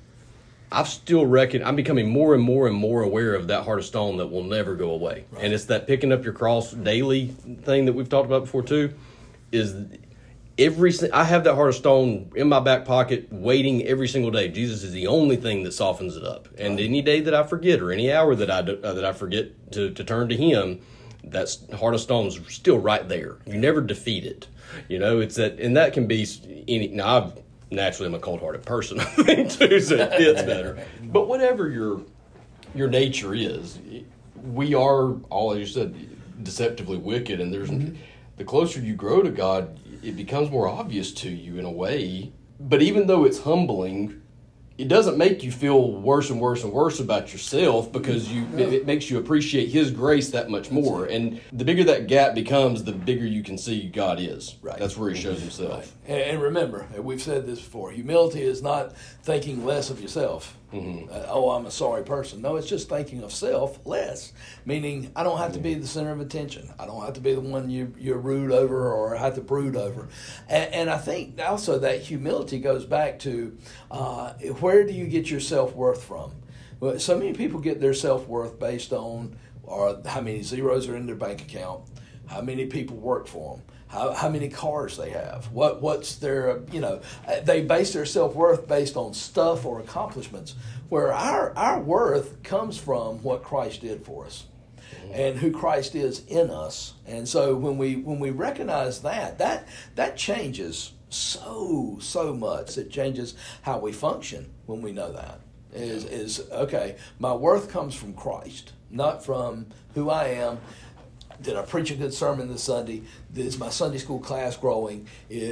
I'm becoming more and more and more aware of that heart of stone that will never go away. Right. And it's that picking up your cross daily thing that we've talked about before too, I have that heart of stone in my back pocket waiting every single day. Jesus is the only thing that softens it up. And any day that I forget or any hour that I forget to turn to him, that heart of stone is still right there. You never defeat it. It's that, and that can be now naturally, I'm a cold-hearted person, I think, too, so it fits better. But whatever your nature is, we are all, as you said, deceptively wicked, and the closer you grow to God, it becomes more obvious to you in a way. But even though it's humbling, it doesn't make you feel worse and worse and worse about yourself, because it makes you appreciate his grace that much more. And the bigger that gap becomes, the bigger you can see God is. Right. That's where he shows himself. Right. And remember, we've said this before, humility is not thinking less of yourself. Mm-hmm. I'm a sorry person. No, it's just thinking of self less, meaning I don't have to be the center of attention. I don't have to be the one you rude over or have to brood over. And I think also that humility goes back to where do you get your self-worth from? Well, so many people get their self-worth based on how many zeros are in their bank account, how many people work for them, how many cars they have, what's their, they base their self-worth based on stuff or accomplishments, where our worth comes from what Christ did for us and who Christ is in us. And so when we recognize that changes so much. It changes how we function when we know that. Is okay, my worth comes from Christ, not from who I am. Did I preach a good sermon this Sunday? Is my Sunday school class growing?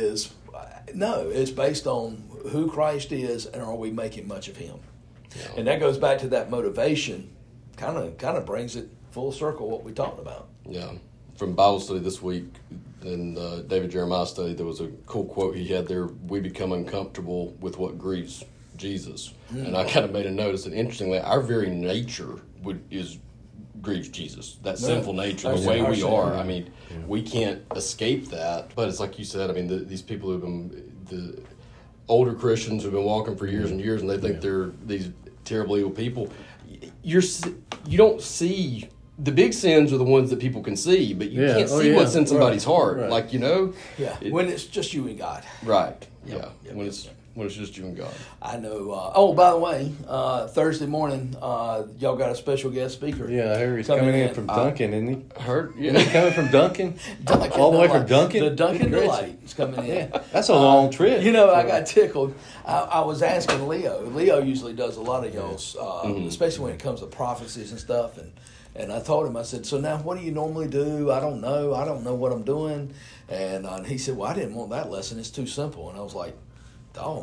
No, it's based on who Christ is, and are we making much of him? Yeah. And that goes back to that motivation, kind of brings it full circle what we talked about. Yeah. From Bible study this week, in David Jeremiah study, there was a cool quote he had there: we become uncomfortable with what grieves Jesus. And I kind of made a notice that, interestingly, our very nature grieves Jesus. That sinful nature, the way we are. I mean, we can't escape that. But it's like you said, I mean, these people who've been, the older Christians who've been walking for years and years, and they think they're these terrible, evil people. You don't see... The big sins are the ones that people can see, but you can't see what's in somebody's heart. Right. Like, you know? Yeah, when it's just you and God. Right. Yep. When it's just you and God. I know. Oh, by the way, Thursday morning, y'all got a special guest speaker. Yeah, I heard he's coming in from Duncan, isn't he? I heard. Isn't he coming from Duncan? All the way from Duncan? The Duncan Delight is coming in. Yeah, that's a long trip. You know, I got tickled. I was asking Leo. Leo usually does a lot of y'all's, especially when it comes to prophecies and stuff. And I told him, I said, so now what do you normally do? I don't know what I'm doing. And he said, well, I didn't want that lesson. It's too simple. And I was like, oh,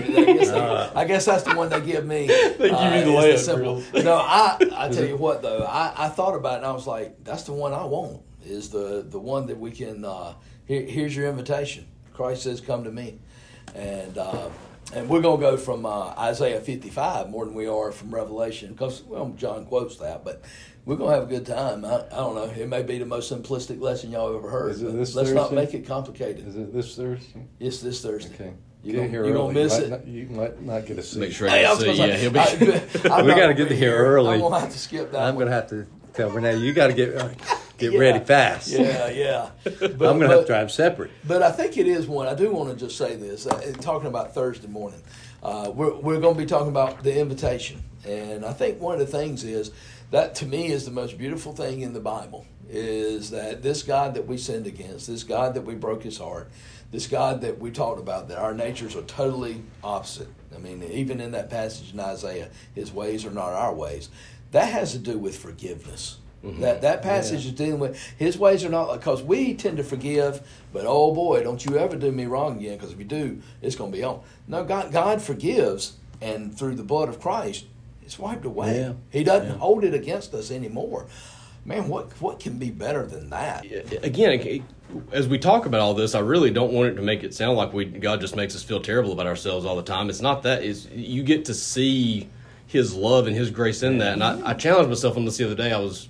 I guess that's the one they give me. They give you the layup. No, I tell you what, though, I thought about it, and I was like, that's the one I want, is the one that we can, here's your invitation. Christ says, come to me. And we're going to go from Isaiah 55 more than we are from Revelation, because, well, John quotes that, but we're going to have a good time. I don't know. It may be the most simplistic lesson y'all ever heard. Is it this Let's Thursday? not make it complicated. Is it this Thursday? It's this Thursday. Okay. You're going to miss it. You might not get a seat. Make sure I see. Yeah, he'll be. We got to get here early. I'm going to have to skip that. I'm going to have to tell Renee, you got to get ready fast. Yeah. But, I'm going to have to drive separate. But I think it is one. I do want to just say this. Talking about Thursday morning, we're going to be talking about the invitation. And I think one of the things is, that to me is the most beautiful thing in the Bible, is that this God that we sinned against, this God that we broke his heart, this God that we talked about, that our natures are totally opposite. I mean, even in that passage in Isaiah, his ways are not our ways. That has to do with forgiveness. Mm-hmm. That passage is dealing with his ways are not, because we tend to forgive, but oh boy, don't you ever do me wrong again, because if you do, it's going to be on. No, God forgives, and through the blood of Christ, it's wiped away. Yeah. He doesn't hold it against us anymore. Man, what can be better than that? Again, as we talk about all this, I really don't want it to make it sound like God just makes us feel terrible about ourselves all the time. It's not that. You get to see his love and his grace in that. And I challenged myself on this the other day. I was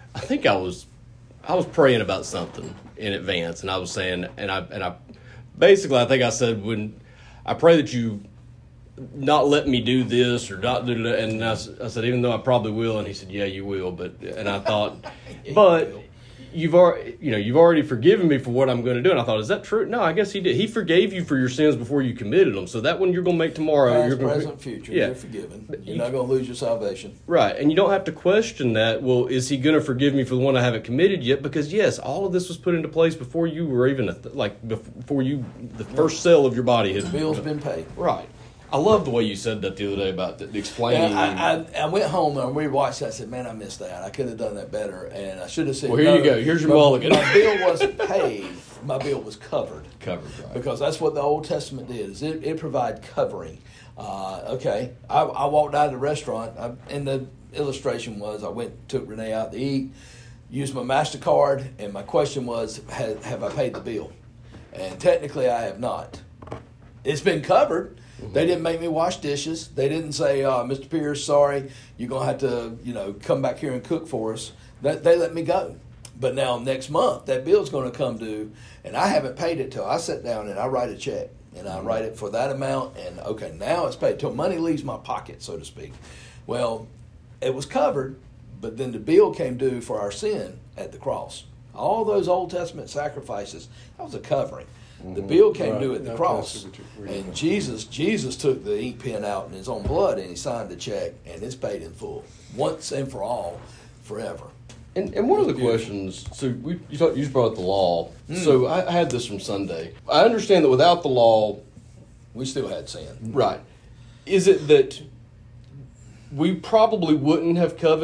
praying about something in advance, and I was saying, and I basically, I think I said, when I pray that you not let me do this or not do that, and I said, even though I probably will, and he said, yeah, you will, and I thought, but you've already forgiven me for what I'm going to do, and I thought, is that true? No, I guess he did. He forgave you for your sins before you committed them, so that one you're going to make tomorrow. Past, present, future, you're forgiven. You're not going to lose your salvation. Right, and you don't have to question that, well, is he going to forgive me for the one I haven't committed yet? Because, yes, all of this was put into place before you were even, the first cell of your body had... The bill's been paid. Right. I love the way you said that the other day about the explaining. I went home and we watched that. I said, man, I missed that. I could have done that better. And I should have said, well, here you go. Here's your mulligan. My bill wasn't paid. My bill was covered. Covered, right. Because that's what the Old Testament did. Is it provided covering. Okay. I walked out of the restaurant. And the illustration was took Renee out to eat, used my MasterCard, and my question was, have I paid the bill? And technically I have not. It's been covered. They didn't make me wash dishes. They didn't say, Mr. Pierce, sorry, you're going to have to, come back here and cook for us. They let me go. But now next month, that bill's going to come due, and I haven't paid it till I sit down and I write a check. And I write it for that amount, and okay, now it's paid till money leaves my pocket, so to speak. Well, it was covered, but then the bill came due for our sin at the cross. All those Old Testament sacrifices, that was a covering. The bill came due at the cross, and Jesus took the ink pen out in his own blood, and he signed the check, and it's paid in full, once and for all, forever. And one of the questions, so you just brought up the law. So I had this from Sunday. I understand that without the law, we still had sin. Right. Is it that we probably wouldn't have coveted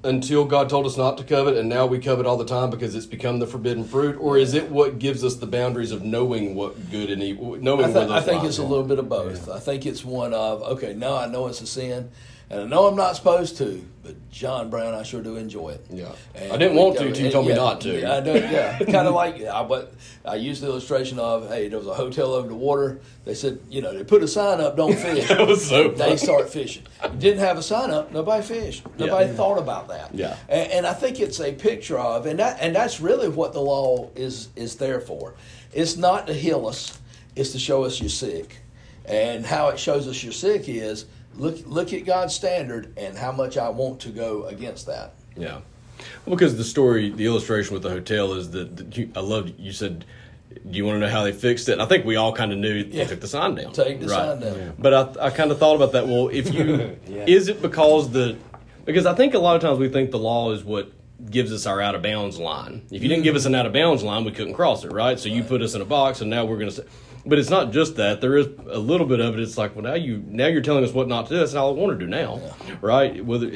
until God told us not to covet, and now we covet all the time because it's become the forbidden fruit? Or is it what gives us the boundaries of knowing what good and evil, knowing where those I think lines it's a are? little bit of both. I think it's one of, okay, now I know it's a sin, and I know I'm not supposed to, but John Brown, I sure do enjoy it. Yeah. And I didn't want to we until you told me yeah, not to. Yeah, I do, yeah. Kind of like, I used the illustration of, hey, there was a hotel over the water. They said, they put a sign up, don't fish. That was so funny. They start fishing. You didn't have a sign up, nobody fished. Nobody thought about that. Yeah. And I think it's a picture of, and that's really what the law is there for. It's not to heal us, it's to show us you're sick. And how it shows us you're sick is, look at God's standard and how much I want to go against that. Yeah. Well, because the illustration with the hotel is I loved, you said, do you want to know how they fixed it? And I think we all kind of knew they took the sign down. Take the sign down. Yeah. But I kind of thought about that. Well, if you, is it because I think a lot of times we think the law is what gives us our out of bounds line. If you didn't give us an out of bounds line, we couldn't cross it, right? So you put us in a box, and now we're going to say, but it's not just that. There is a little bit of it. It's like, well, now you're telling us what not to do. That's all I want to do now, right? Whether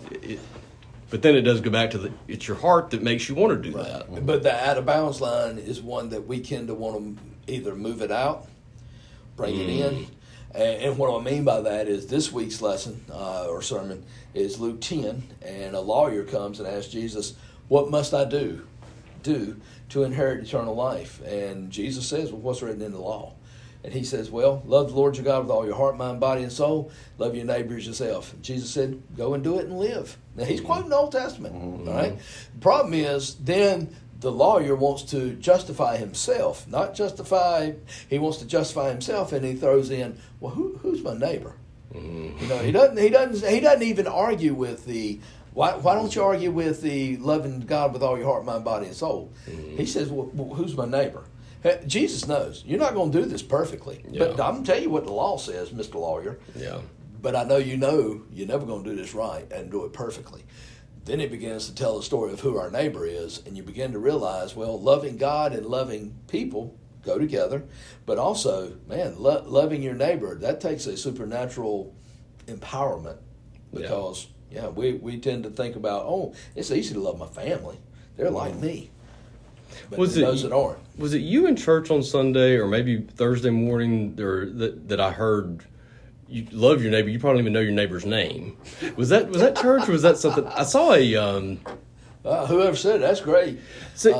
but then it does go back to it's your heart that makes you want to do that. But the out of bounds line is one that we tend to want to either move it out, bring it in. And what I mean by that is this week's lesson or sermon is Luke 10, and a lawyer comes and asks Jesus, what must I do to inherit eternal life? And Jesus says, well, what's written in the law? And he says, well, love the Lord your God with all your heart, mind, body, and soul. Love your neighbor as yourself. And Jesus said, go and do it and live. Now, he's quoting the Old Testament. All right. The problem is then the lawyer wants to justify himself, he wants to justify himself, and he throws in, well, who's my neighbor? He doesn't even argue with the, why don't you argue with the loving God with all your heart, mind, body, and soul? He says, well, who's my neighbor? Jesus knows you're not going to do this perfectly, but I'm going to tell you what the law says, Mr. Lawyer. Yeah. But I know you're never going to do this right and do it perfectly. Then he begins to tell the story of who our neighbor is, and you begin to realize, well, loving God and loving people go together, but also, man, loving your neighbor, that takes a supernatural empowerment because, we tend to think about, oh, it's easy to love my family. They're like me. But those that aren't. Was it you in church on Sunday or maybe Thursday morning that I heard you love your neighbor? You probably don't even know your neighbor's name. Was that church or was that something? I saw a... whoever said it, that's great. So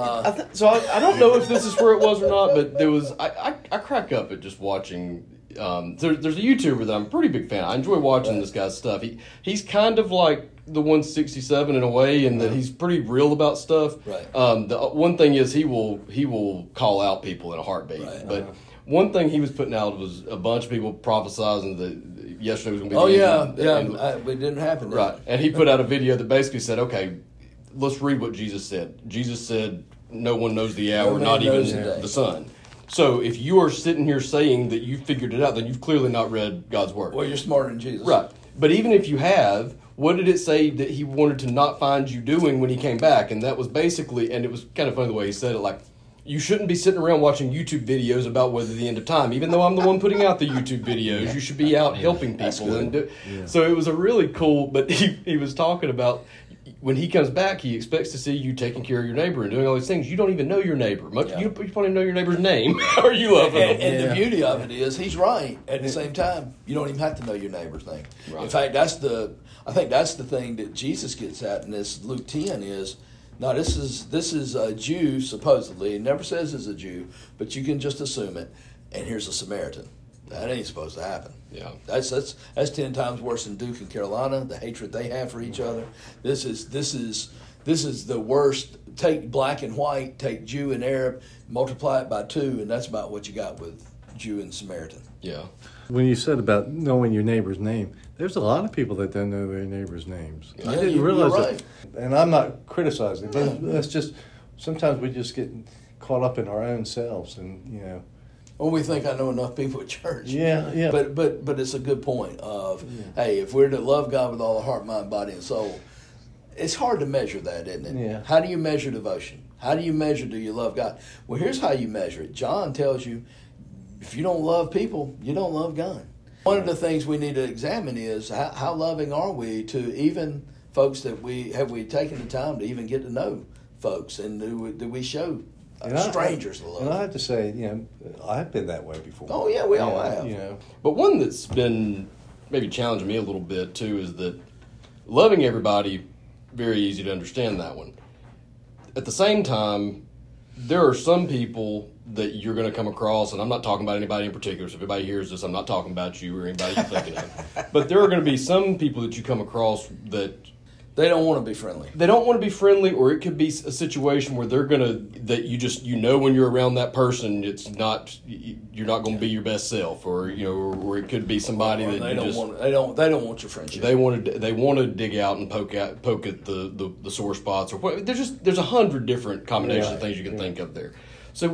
I don't know if this is where it was or not, but there was... I crack up at just watching... there's a YouTuber that I'm a pretty big fan. I enjoy watching this guy's stuff. He's kind of like the 167 in a way, in that he's pretty real about stuff. Right. The one thing is he will call out people in a heartbeat. Right. But one thing he was putting out was a bunch of people prophesizing that yesterday was going to be the end. It didn't happen. Right. And he put out a video that basically said, okay, let's read what Jesus said. Jesus said, no one knows the hour, not even the Son. So if you are sitting here saying that you figured it out, then you've clearly not read God's Word. Well, you're smarter than Jesus. Right. But even if you have, what did it say that he wanted to not find you doing when he came back? And that was basically, and it was kind of funny the way he said it, like, you shouldn't be sitting around watching YouTube videos about whether the end of time. Even though I'm the one putting out the YouTube videos, you should be out helping people. So it was a really cool, but he was talking about when he comes back, he expects to see you taking care of your neighbor and doing all these things. You don't even know your neighbor. You probably know your neighbor's name. Or you love him. And the beauty of it is, he's right. At the same time, you don't even have to know your neighbor's name. Right. In fact, I think that's the thing that Jesus gets at in this Luke 10 is, now this is a Jew, supposedly. It never says it's a Jew, but you can just assume it. And here's a Samaritan. That ain't supposed to happen. Yeah, that's 10 times worse than Duke and Carolina. The hatred they have for each other. This is the worst. Take black and white, take Jew and Arab, multiply it by 2, and that's about what you got with Jew and Samaritan. Yeah. When you said about knowing your neighbor's name, there's a lot of people that don't know their neighbor's names. Yeah, I didn't realize right. that, and I'm not criticizing, but that's just sometimes we just get caught up in our own selves, and Well, we think I know enough people at church. Yeah. But it's a good point of, hey, if we're to love God with all the heart, mind, body, and soul, it's hard to measure that, isn't it? Yeah. How do you measure devotion? How do you measure do you love God? Well, here's how you measure it. John tells you, if you don't love people, you don't love God. One of the things we need to examine is how loving are we to even folks that we taken the time to even get to know folks, and do we show strangers the love? And I have to say, I've been that way before. Oh yeah, we all have. But one that's been maybe challenging me a little bit too is that loving everybody, very easy to understand that one. At the same time, there are some people that you're going to come across, and I'm not talking about anybody in particular, so if anybody hears this, I'm not talking about you or anybody you're thinking of. But there are going to be some people that you come across that they don't want to be friendly. They don't want to be friendly, or it could be a situation where they're going to, that you know when you're around that person, you're not going to be your best self, or or it could be somebody that they don't want your friendship. They want to dig out and poke at the sore spots, or what. There's 100 different combinations of things you can think of there. So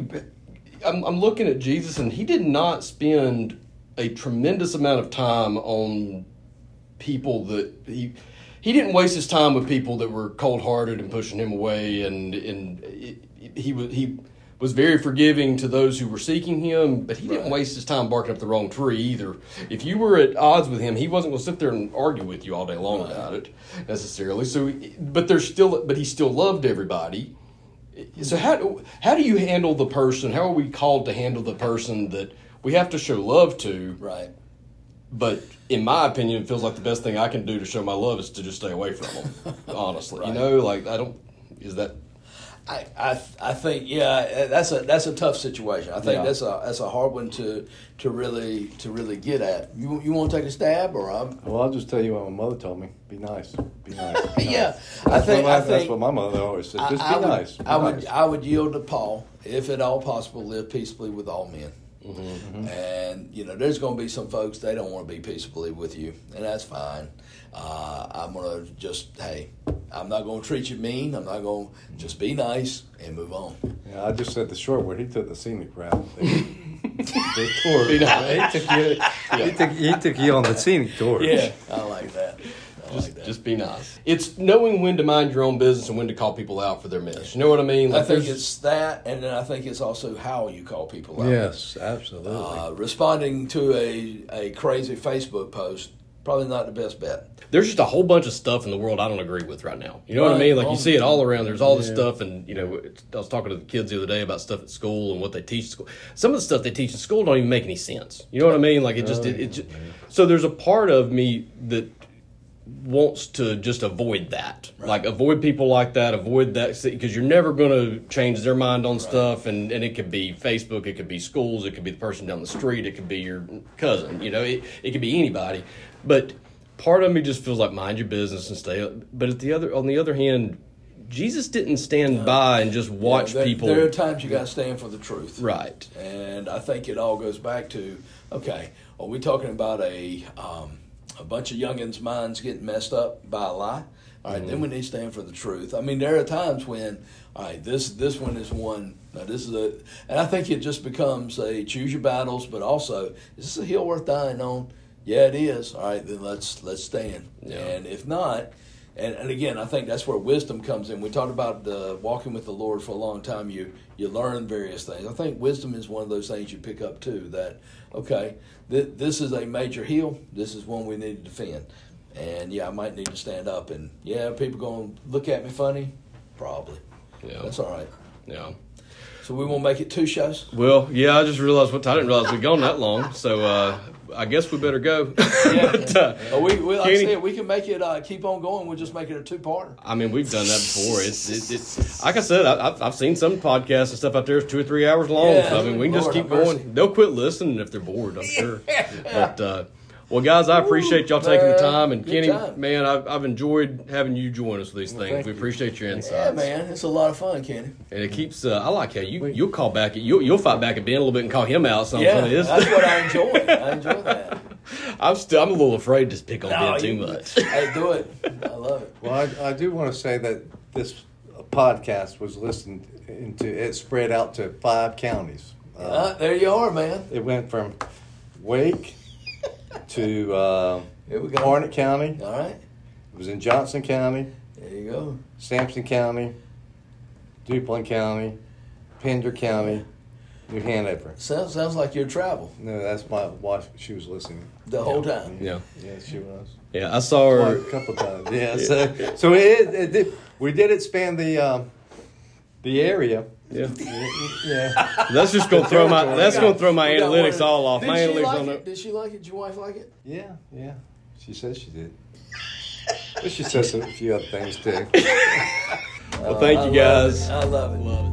I'm looking at Jesus, and he did not spend a tremendous amount of time on people that he didn't waste his time with people that were cold-hearted and pushing him away, and he was very forgiving to those who were seeking him, but he didn't waste his time barking up the wrong tree either. If you were at odds with him, he wasn't going to sit there and argue with you all day long about it necessarily. So, but he still loved everybody. So how do you handle the person? How are we called to handle the person that we have to show love to? Right. But in my opinion, it feels like the best thing I can do to show my love is to just stay away from them. Honestly, right. Is that? I think that's a tough situation. I think that's a hard one to really get at. You want to take a stab, or Well, I'll just tell you what my mother told me. Be nice. Be nice. Be nice. Yeah, That's what my mother always said. Just be nice. I would yield to Paul, if at all possible, live peaceably with all men. Mm-hmm. And there's going to be some folks, they don't want to be peaceably with you, and that's fine. I'm going to I'm not going to treat you mean. I'm not going to just be nice and move on. Yeah, I just said the short word. He took the scenic route. The tour. He took you on the scenic tour. Yeah, I like that. Just be nice. It's knowing when to mind your own business and when to call people out for their mess. You know what I mean? I think it's that, and then I think it's also how you call people out. Yes, absolutely. Responding to a crazy Facebook post, probably not the best bet. There's just a whole bunch of stuff in the world I don't agree with right now. You know what I mean? Like, you see it all around. There's all this stuff, and I was talking to the kids the other day about stuff at school and what they teach at school. Some of the stuff they teach at school don't even make any sense. You know what I mean? Like, it just. So there's a part of me that wants to just avoid that. Right. Like, avoid people like that, avoid that, because you're never going to change their mind on stuff, and it could be Facebook, it could be schools, it could be the person down the street, it could be your cousin, it could be anybody. But part of me just feels like mind your business and stay. But on the other hand, Jesus didn't stand by and just watch people. There are times you got to stand for the truth. Right. And I think it all goes back to, okay, are we talking about a bunch of youngins' minds getting messed up by a lie? All right, then we need to stand for the truth. I mean, there are times when, all right, this one is one. Now this is and I think it just becomes a choose your battles, but also, is this a hill worth dying on? Yeah, it is. All right, then let's stand. Yeah. And if not, and again, I think that's where wisdom comes in. We talked about walking with the Lord for a long time. You learn various things. I think wisdom is one of those things you pick up too. That okay, this is a major hill. This is one we need to defend. And I might need to stand up. And people going to look at me funny, probably. Yeah, that's all right. Yeah. So we won't make it 2 shows? Well, I just realized I didn't realize we'd gone that long. So I guess we better go. But, like I said, we can make it keep on going. We'll just make it a 2-parter. I mean, we've done that before. It's like I said, I've seen some podcasts and stuff out there 2 or 3 hours long. Yeah, so, I mean, we can just keep going. They'll quit listening if they're bored, I'm sure. But well, guys, I appreciate y'all taking the time. And Kenny, man, I've enjoyed having you join us with these things. We appreciate your insights. Yeah, man, it's a lot of fun, Kenny. And it keeps. I like how you'll call back. You'll fight back at Ben a little bit and call him out. Yeah, that's what I enjoy. I enjoy that. I'm a little afraid to pick on Ben too much. Hey, do it. I love it. Well, I do want to say that this podcast was listened into. It spread out to 5 counties. There you are, man. It went from Wake to Harnett County. All right. It was in Johnson County. There you go. Sampson County, Duplin County, Pender County, New Hanover. Sounds like your travel No, that's my wife. She was listening. the whole time. Yeah. Yeah, she was. Yeah, I saw her. A couple times. Yeah. So we did it span the area. Yeah. Yeah. That's just gonna throw my. That's gonna throw my We got analytics one. all off. Did My she analytics like don't know. it? Did she like it? Did your wife like it? Yeah. Yeah. She says she did. But she says a few other things too. Well, thank you guys. I love it. Love it.